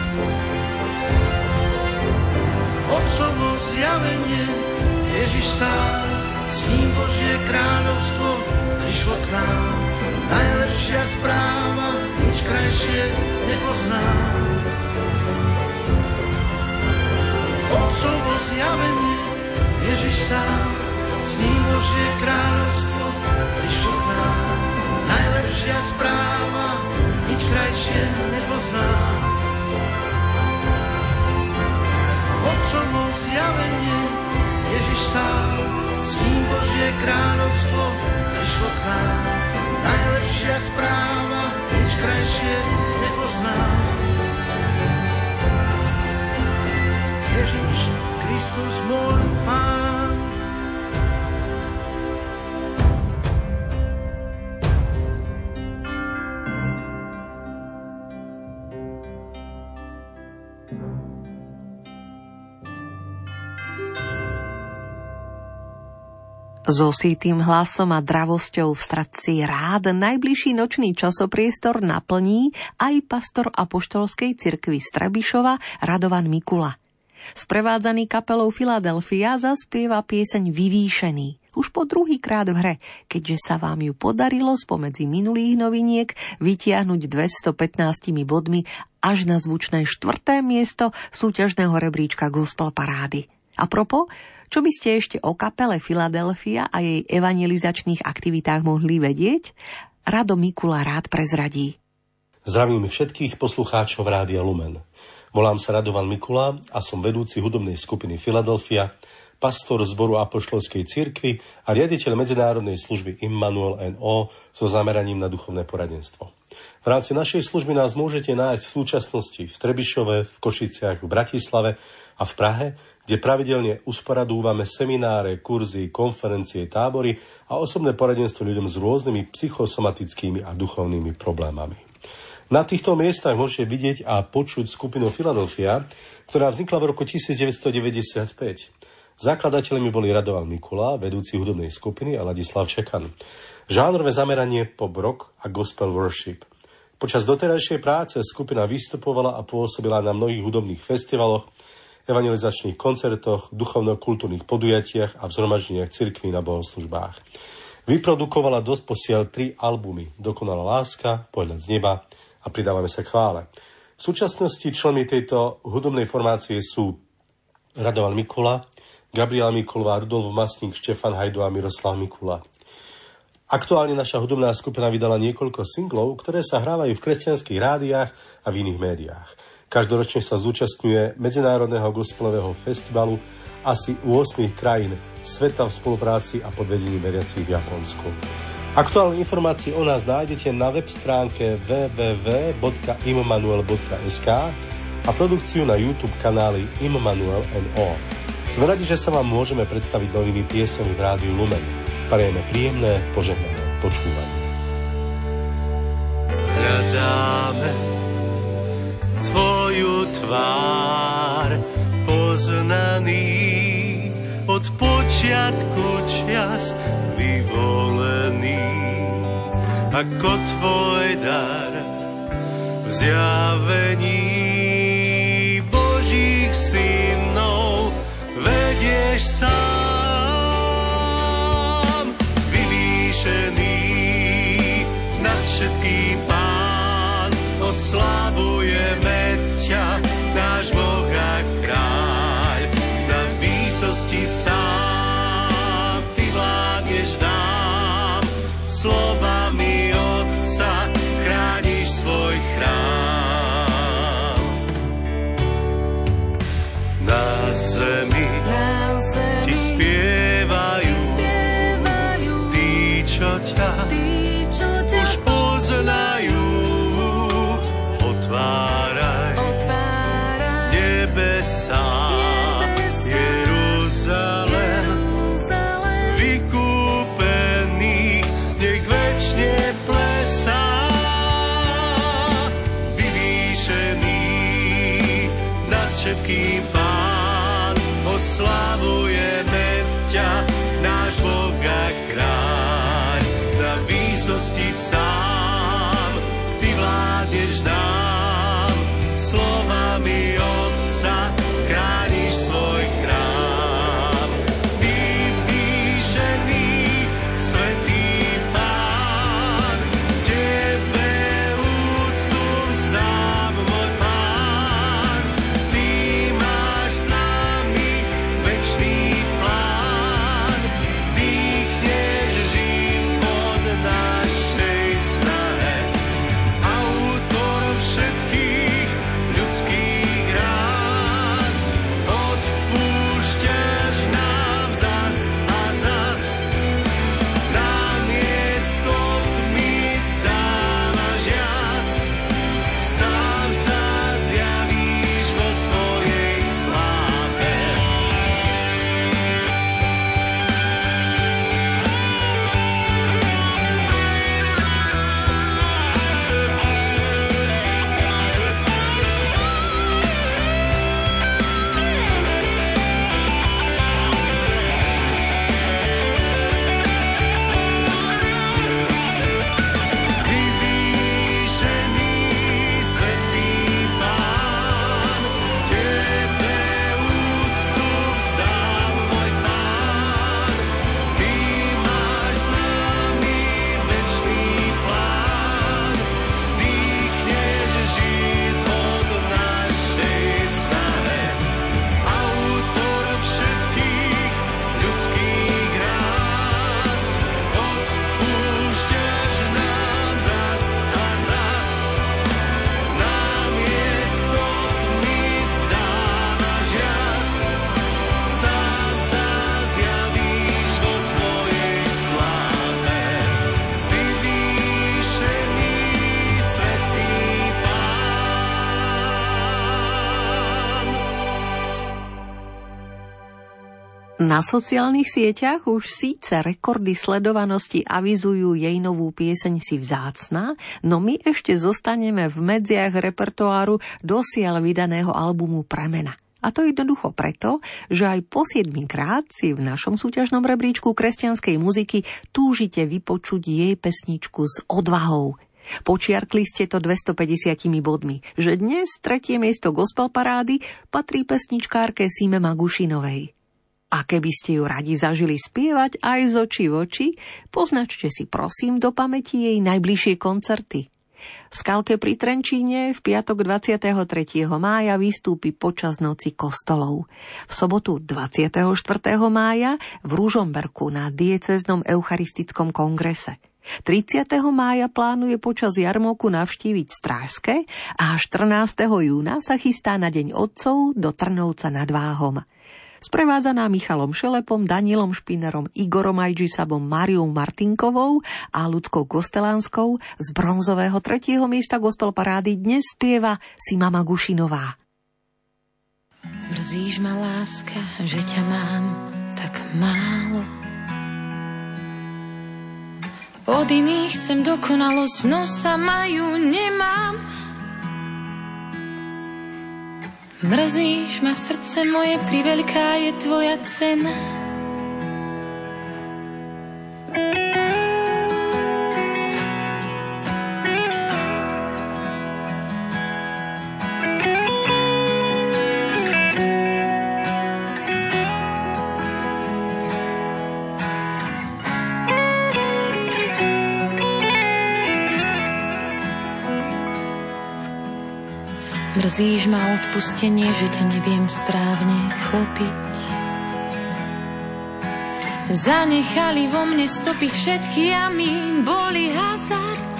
Otcovo zjavenie, Ježiš sám, s ním Božie kráľovstvo prišlo k nám. Najlepšia správa, nič krajšie nepoznám. Otcovo zjavenie, Ježiš sám, s ním Božie kráľovstvo prišlo k nám. Najlepšia správa, nič krajšie nepoznám. Otcovo zjavenie, Ježiš sám, s ním Božie kráľovstvo prišlo k nám. Najlepšia správa, nič krajšie nepoznám. Ježiš Kristus môj Pán. So sítým hlasom a dravosťou v srdci rád najbližší nočný časopriestor naplní aj pastor apoštolskej cirkvi z Trebišova Radovan Mikula. Sprevádzaný kapelou Filadelfia zaspieva pieseň Vyvýšený. Už po druhýkrát v hre, keďže sa vám ju podarilo spomedzi minulých noviniek vytiahnuť dvestopätnásť bodmi až na zvučné štvrté miesto súťažného rebríčka Gospel Parády. A propos, čo by ste ešte o kapele Filadelfia a jej evangelizačných aktivitách mohli vedieť? Rado Mikula rád prezradí. Zdravím všetkých poslucháčov Rádia Lumen. Volám sa Radovan Mikula a som vedúci hudobnej skupiny Filadelfia, pastor zboru apoštolskej cirkvi a riaditeľ medzinárodnej služby Immanuel en ó so zameraním na duchovné poradenstvo. V rámci našej služby nás môžete nájsť v súčasnosti v Trebišove, v Košiciach, v Bratislave a v Prahe, kde pravidelne usporadúvame semináre, kurzy, konferencie, tábory a osobné poradenstvo ľuďom s rôznymi psychosomatickými a duchovnými problémami. Na týchto miestach môžete vidieť a počuť skupinu Filadelfia, ktorá vznikla v roku devätnásťstodeväťdesiatpäť. Zakladateľmi boli Radovan Mikula, vedúci hudobnej skupiny, a Ladislav Čekan. Žánrové zameranie pop rock a gospel worship. Počas doterajšej práce skupina vystupovala a pôsobila na mnohých hudobných festivaloch, evangelizačných koncertoch, duchovno-kultúrnych podujatiach a v zhromaždeniach cirkví na bohoslužbách. Vyprodukovala dosposiaľ tri albumy Dokonalá láska, Pohľad z neba a Pridávame sa k chvále. V súčasnosti členmi tejto hudobnej formácie sú Radovan Mikula, Gabriela Mikulová, Rudolf Masník, Štefan Hajdu a Miroslav Mikula. Aktuálne naša hudobná skupina vydala niekoľko singlov, ktoré sa hrávajú v kresťanských rádiách a v iných médiách. Každoročne sa zúčastňuje Medzinárodného gospelového festivalu asi osem krajín sveta v spolupráci a pod vedením veriacich v Japonsku. Aktuálne informácie o nás nájdete na web stránke w w w bodka immanuel bodka es ka a produkciu na YouTube kanáli Immanuel en ó. Sme radi, že sa vám môžeme predstaviť novými piesňami v Rádiu Lumen. Prajeme príjemné, požehnané počúvanie. Hľadáme tvoju tvár, poznaný od počiatku čias, vyvolený ako tvoj dar v zjavení Božích synov vedieš sám, vyvýšený nad všetkým Pán, oslavujeme ťa, náš Boh a kráľ, na výsosti sám, ty vládneš nám, slovami Otca chrániš svoj chrám. Na zemi, na zemi ti spievajú, spievajú tí, čo ťa, tí, čo ťa už poznajú. Otváraj, otváraj nebesá, Jeruzalém, vykúpených nech večne plesá. Vyvýšený nad všetkým Pán, oslavujeme ťa, náš Boh a kráľ, na výsosti sám, ty vládneš nám, slovami Otca chrániš svoj chrám. Vyvýšený, svätý Pán, tebe úctu vzdám, môj Pán, ty máš s nami večný plán, dýchneš život našej snahe, autor všetkých ľudských rás, odpúšťaš nám zas a zas, na miesto tmy dávaš jas, sám sa zjavíš vo svojej sláve. Vyvýšený, svätý Pán, tebe úctu vzdám, môj Pán, ty máš s nami večný plán, dýchneš život našej snahe, autor všetkých ľudských rás, odpúšťaš nám zas a zas, na miesto tmy dávaš jas, sám sa zjavíš vo svojej sláve. Vyvýšený, svätý Pán. Na sociálnych sieťach už síce rekordy sledovanosti avizujú jej novú pieseň Si vzácna, no my ešte zostaneme v medziach repertoáru dosiaľ vydaného albumu Premena. A to jednoducho preto, že aj po siedmikrát si v našom súťažnom rebríčku kresťanskej muziky túžite vypočuť jej pesničku s odvahou. Počiarkli ste to dvestopäťdesiatimi bodmi, že dnes tretie miesto gospel parády patrí pesničkárke Sime Magušinovej. A keby ste ju radi zažili spievať aj z očí v oči, poznačte si prosím do pamäti jej najbližšie koncerty. V Skalke pri Trenčíne v piatok dvadsiateho tretieho mája vystúpi počas noci kostolov. V sobotu dvadsiateho štvrtého mája v Ružomberku na diecéznom eucharistickom kongrese. tridsiateho mája plánuje počas jarmoku navštíviť Strážske a štrnásteho júna sa chystá na Deň otcov do Trnovca nad Váhom. Sprevádzaná Michalom Šelepom, Danielom Špinerom, Igorom Ajdžisabom, Máriou Martinkovou a Ľudskou Kostelánskou z bronzového tretieho miesta gospel parády dnes spieva Sima Magušinová. Mrzíš ma, láska, že ťa mám tak málo. Od iných chcem dokonalosť, v nosa majú, nemám. Mrzíš ma, srdce moje, priveľká je tvoja cena. Mrzíš ma, odpustenie, že ťa neviem správne chopiť. Zanechali vo mne stopy všetky a mi boli hazard.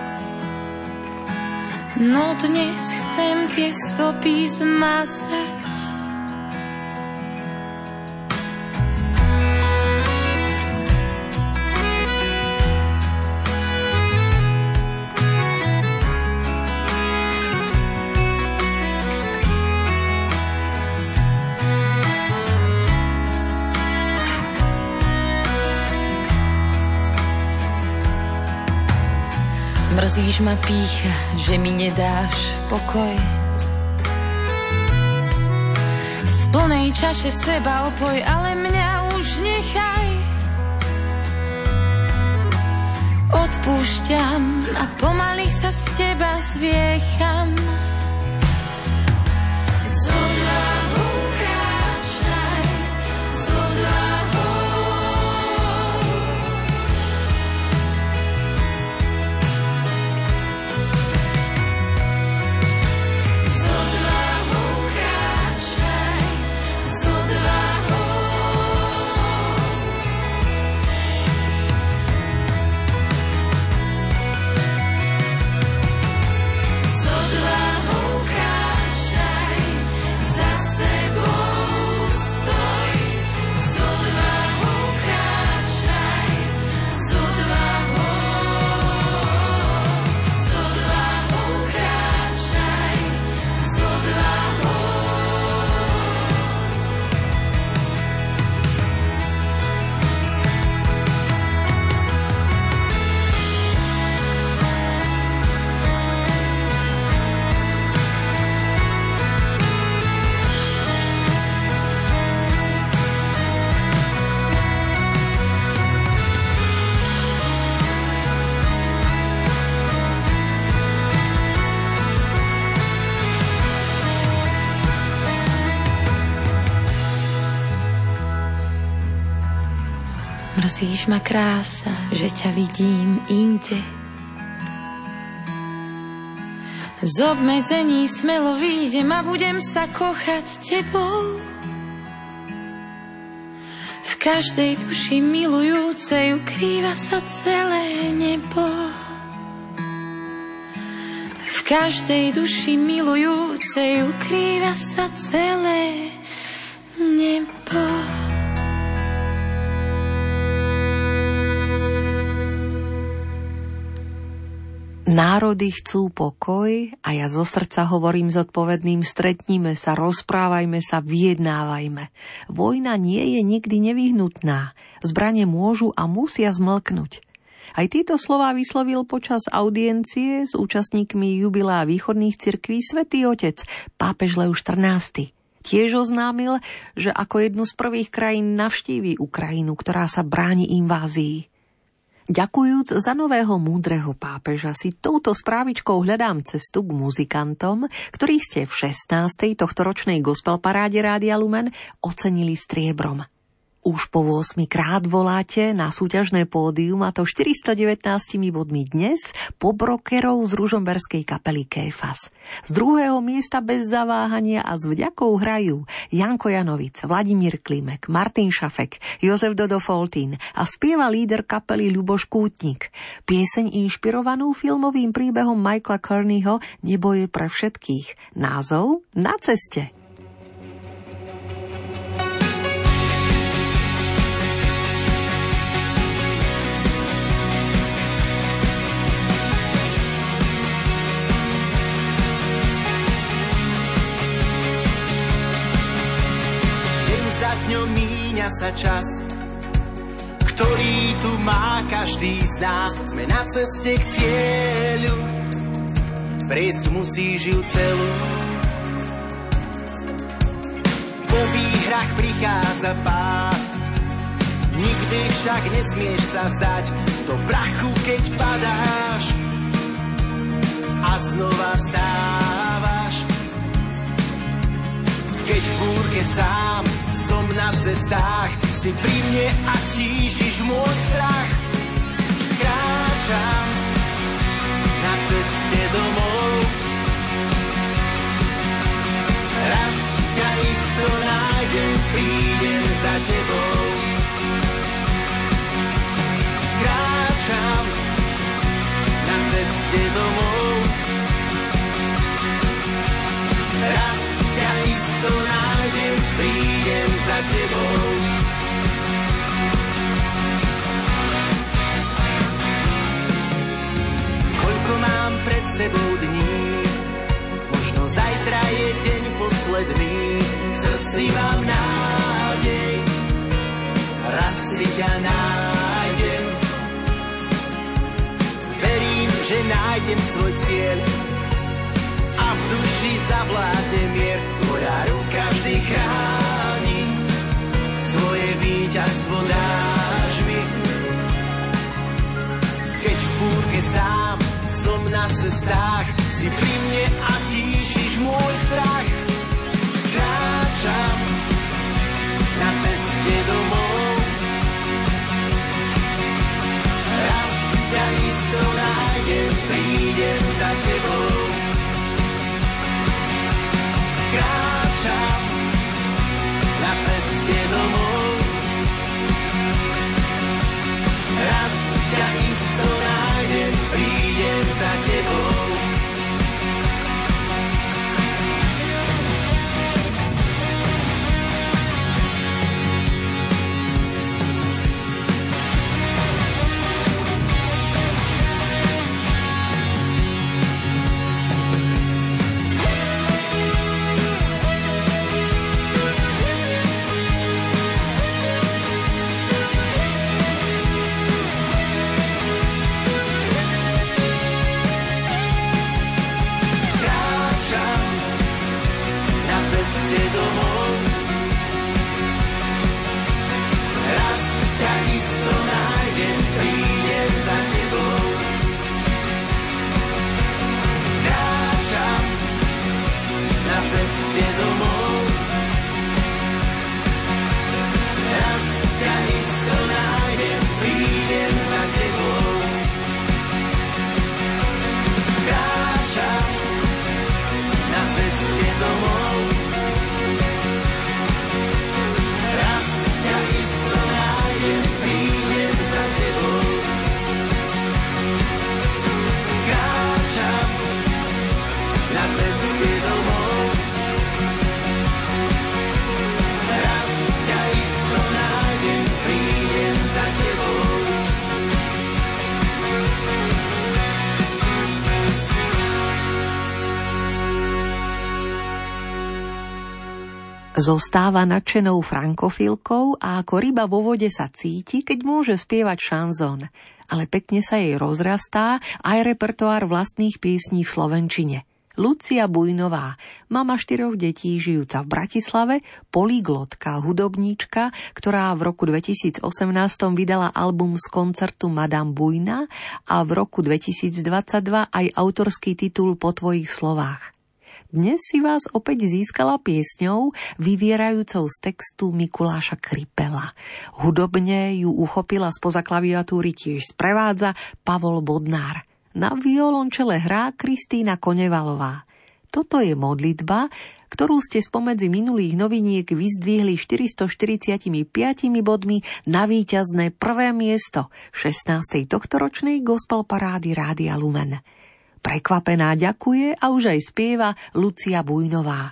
No dnes chcem tie stopy zmazať. Mrzíš ma, pýcha, že mi nedáš pokoj. Z plnej čaše seba opoj, ale mňa už nechaj. Odpúšťam a pomaly sa z teba zviecham. S odvahou kráčaj, s odvahou. Mrzíš ma, krása, že ťa vidím inde. Z obmedzení smelo výjdem a budem sa kochať tebou. V každej duši milujúcej ukrýva sa celé nebo. V každej duši milujúcej ukrýva sa celé nebo. Národy chcú pokoj a ja zo srdca hovorím zodpovedným, stretníme sa, rozprávajme sa, vyjednávajme. Vojna nie je nikdy nevyhnutná. Zbrane môžu a musia zmlknúť. Aj tieto slová vyslovil počas audiencie s účastníkmi jubilea východných cirkví Svätý Otec, pápež Leo štrnásty. Tiež oznámil, že ako jednu z prvých krajín navštíví Ukrajinu, ktorá sa bráni invázii. Ďakujúc za nového múdreho pápeža si touto správičkou hľadám cestu k muzikantom, ktorí ste v šestnástej tohtoročnej gospel paráde Rádia Lumen ocenili striebrom. Už po ôsmy krát voláte na súťažné pódium, a to štyristodevätnásť bodmi dnes po brokerov z ružomberskej kapely Kéfas. Z druhého miesta bez zaváhania a s vďakou hrajú Janko Janovic, Vladimír Klimek, Martin Šafek, Jozef Dodo Foltín a spieva líder kapely Ľuboš Kútnik. Pieseň inšpirovanú filmovým príbehom Michaela Kearneyho Nebo je pre všetkých. Názov Na ceste. za dňom míňa sa čas, ktorý tu má každý z nás. Sme na ceste k cieľu, prejsť musíš ju celú. Po výhrách prichádza pád, nikdy však nesmieš sa vzdať. Do prachu, keď padáš a znova vstávaš. Keď v búrke sám som na cestách, si pri mne a tížiš môj strach. Kráčam na ceste domov, raz ťa isto nájdem, prídem za tebou. Kráčam na ceste domov, raz ťa isto nájdem, prídem za tebou. Koľko mám pred sebou dní, možno zajtra je deň posledný. V srdci mám nádej, raz si ťa nájdem. Verím, že nájdem svoj cieľ a v duši zavládne mier. Tvoja ruka vždy chráni, svoje víťazstvo dáš mi. Keď v búrke sám som na cestách, si pri mne a tíšiš môj strach. Kráčam na ceste domov, raz ťa isto nájdem, prídem za tebou. Kráčam na ceste domov, raz ťa isto nájdem, prídem za tebou. Zostáva nadšenou frankofilkou a ako ryba vo vode sa cíti, keď môže spievať šanzón. Ale pekne sa jej rozrastá aj repertoár vlastných piesní v slovenčine. Lucia Bujnová, mama štyroch detí žijúca v Bratislave, polyglotka, hudobníčka, ktorá v roku dvetisícosemnásť vydala album z koncertu Madame Bujna a v roku dvetisícdvadsaťdva aj autorský titul Po tvojich slovách. Dnes si vás opäť získala piesňou vyvierajúcou z textu Mikuláša Kripela. Hudobne ju uchopila spoza klaviatúry tiež sprevádza Pavol Bodnár. Na violončele hrá Kristýna Konevalová. Toto je modlitba, ktorú ste spomedzi minulých noviniek vyzdvihli štyristoštyridsaťpäť bodmi na víťazné prvé miesto šestnástej tohtoročnej gospel parády Rádia Lumen. Prekvapená ďakuje a už aj spieva Lucia Bujnová.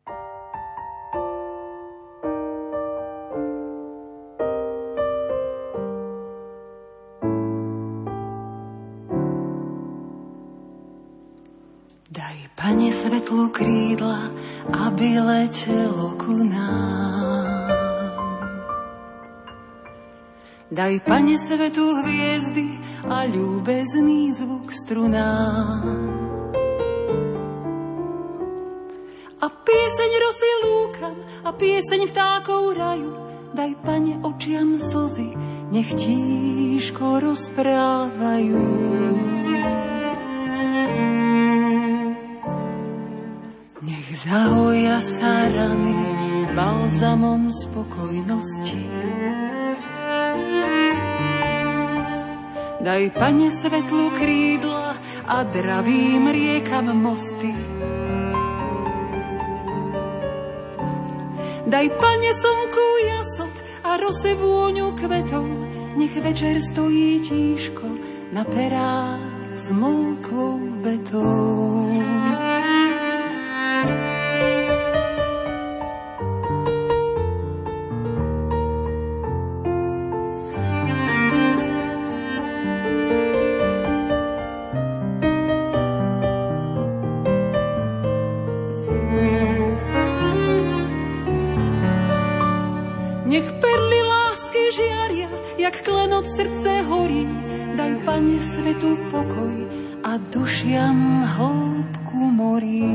Daj, Pane, svetlo krídla, aby letelo ku nám. Daj, Pane, svetu hviezdy a ľúbezný zvuk strunám. A pieseň rosy lúkam a pieseň vtákov raju. Daj, Pane, očiam slzy, nech tížko rozprávajú. Nech zahoja sa rany balzamom spokojnosti. Daj, Pane, svetlú krídla a dravým riekam mosty. Daj, Pane, slnku jasot a rose vôňu kvetov, nech večer stojí tížko na perách s mlkvou vetou. Svetu pokoj a dušiam hĺbku morí.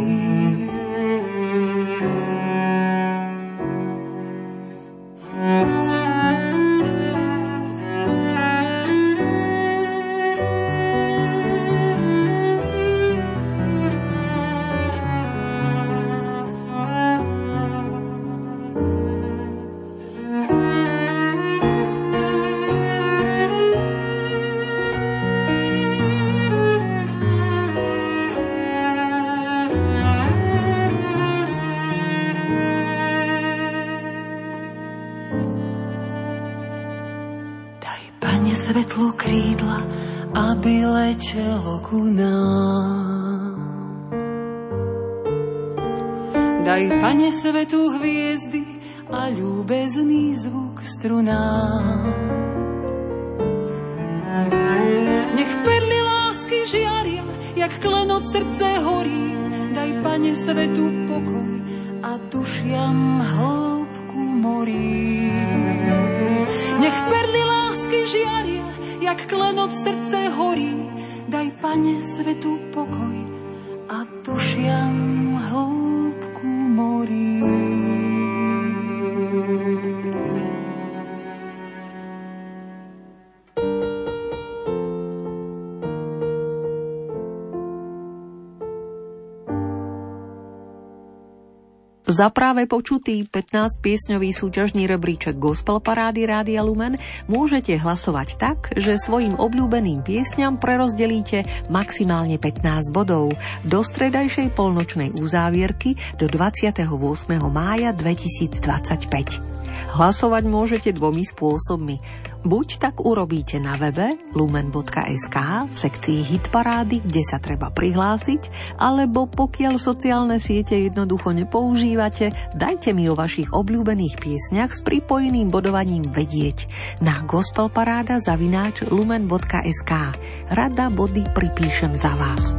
Svetlú krídla, aby letelo ku nám. Daj, Pane, svetu hviezdy a ľúbezný zvuk strunám. Nech perly lásky žiaria, jak klenot srdce horí. Daj, Pane, svetu pokoj a dušiam hĺbku morí. Nech perly lásky žiaria, jak klenot srdce horí. Daj, Pane, svetu pokoj a dušiam hĺbku morí. Za práve počutý pätnásťpiesňový súťažný rebríček Gospel Parády Rádia Lumen môžete hlasovať tak, že svojim obľúbeným piesňam prerozdelíte maximálne pätnásť bodov do stredajšej polnočnej uzávierky do dvadsiateho ôsmeho mája dvetisícdvadsaťpäť. Hlasovať môžete dvomi spôsobmi. Buď tak urobíte na webe lumen bodka es ká v sekcii Hitparády, kde sa treba prihlásiť, alebo pokiaľ sociálne siete jednoducho nepoužívate, dajte mi o vašich obľúbených piesňach s pripojeným bodovaním vedieť na gospelparáda zavináč lumen bodka es ká. Rada body pripíšem za vás.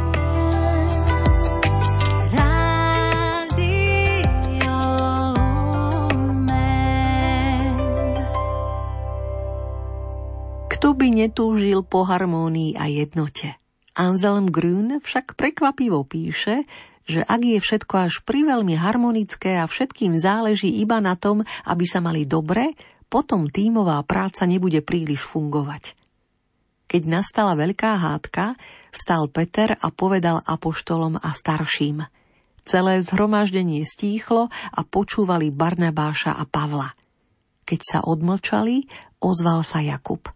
Kto by netúžil po harmónii a jednote? Anselm Grün však prekvapivo píše, že ak je všetko až priveľmi harmonické a všetkým záleží iba na tom, aby sa mali dobre, potom tímová práca nebude príliš fungovať. Keď nastala veľká hádka, vstal Peter a povedal apoštolom a starším. Celé zhromaždenie stíchlo a počúvali Barnabáša a Pavla. Keď sa odmlčali, ozval sa Jakub.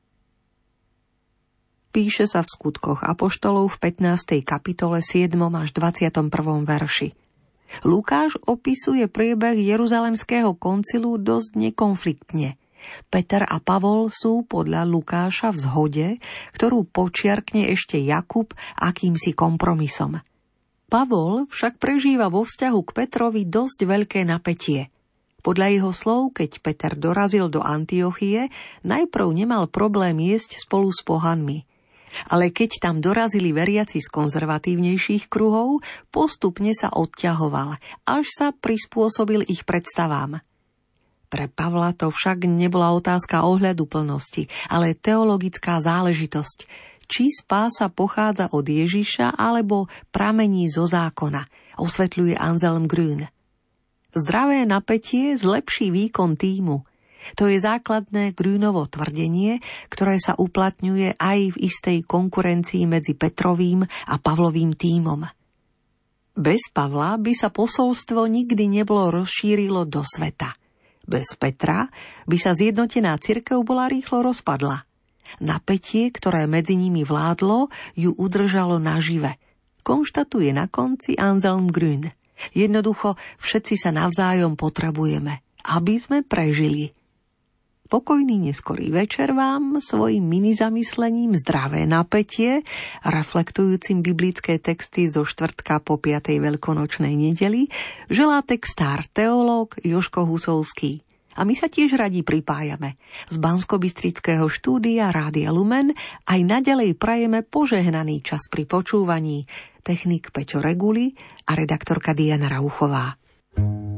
Píše sa v Skutkoch apoštolov v pätnástej kapitole siedmom až dvadsiatom prvom verši. Lukáš opisuje priebeh Jeruzalemského koncilu dosť nekonfliktne. Peter a Pavol sú podľa Lukáša v zhode, ktorú počiarkne ešte Jakub akýmsi kompromisom. Pavol však prežíva vo vzťahu k Petrovi dosť veľké napätie. Podľa jeho slov, keď Peter dorazil do Antiochie, najprv nemal problém jesť spolu s pohanmi. Ale keď tam dorazili veriaci z konzervatívnejších kruhov, postupne sa odťahoval, až sa prispôsobil ich predstavám. Pre Pavla to však nebola otázka ohľaduplnosti, ale teologická záležitosť. Či spása pochádza od Ježiša, alebo pramení zo zákona, osvetľuje Anselm Grün. Zdravé napätie zlepší výkon tímu. To je základné Grünovo tvrdenie, ktoré sa uplatňuje aj v istej konkurencii medzi Petrovým a Pavlovým tímom. Bez Pavla by sa posolstvo nikdy nebolo rozšírilo do sveta. Bez Petra by sa zjednotená cirkev bola rýchlo rozpadla. Napätie, ktoré medzi nimi vládlo, ju udržalo nažive. Konštatuje na konci Anselm Grün. Jednoducho, všetci sa navzájom potrebujeme, aby sme prežili. Pokojný neskorý večer vám svojim minizamyslením Zdravé napätie, reflektujúcim biblické texty zo štvrtka po piatej veľkonočnej nedeli, želá textár teológ Jožko Husovský. A my sa tiež radi pripájame. Z Banskobystrického štúdia Rádia Lumen aj naďalej prajeme požehnaný čas pri počúvaní. Technik Peťo Reguli a redaktorka Diana Rauchová.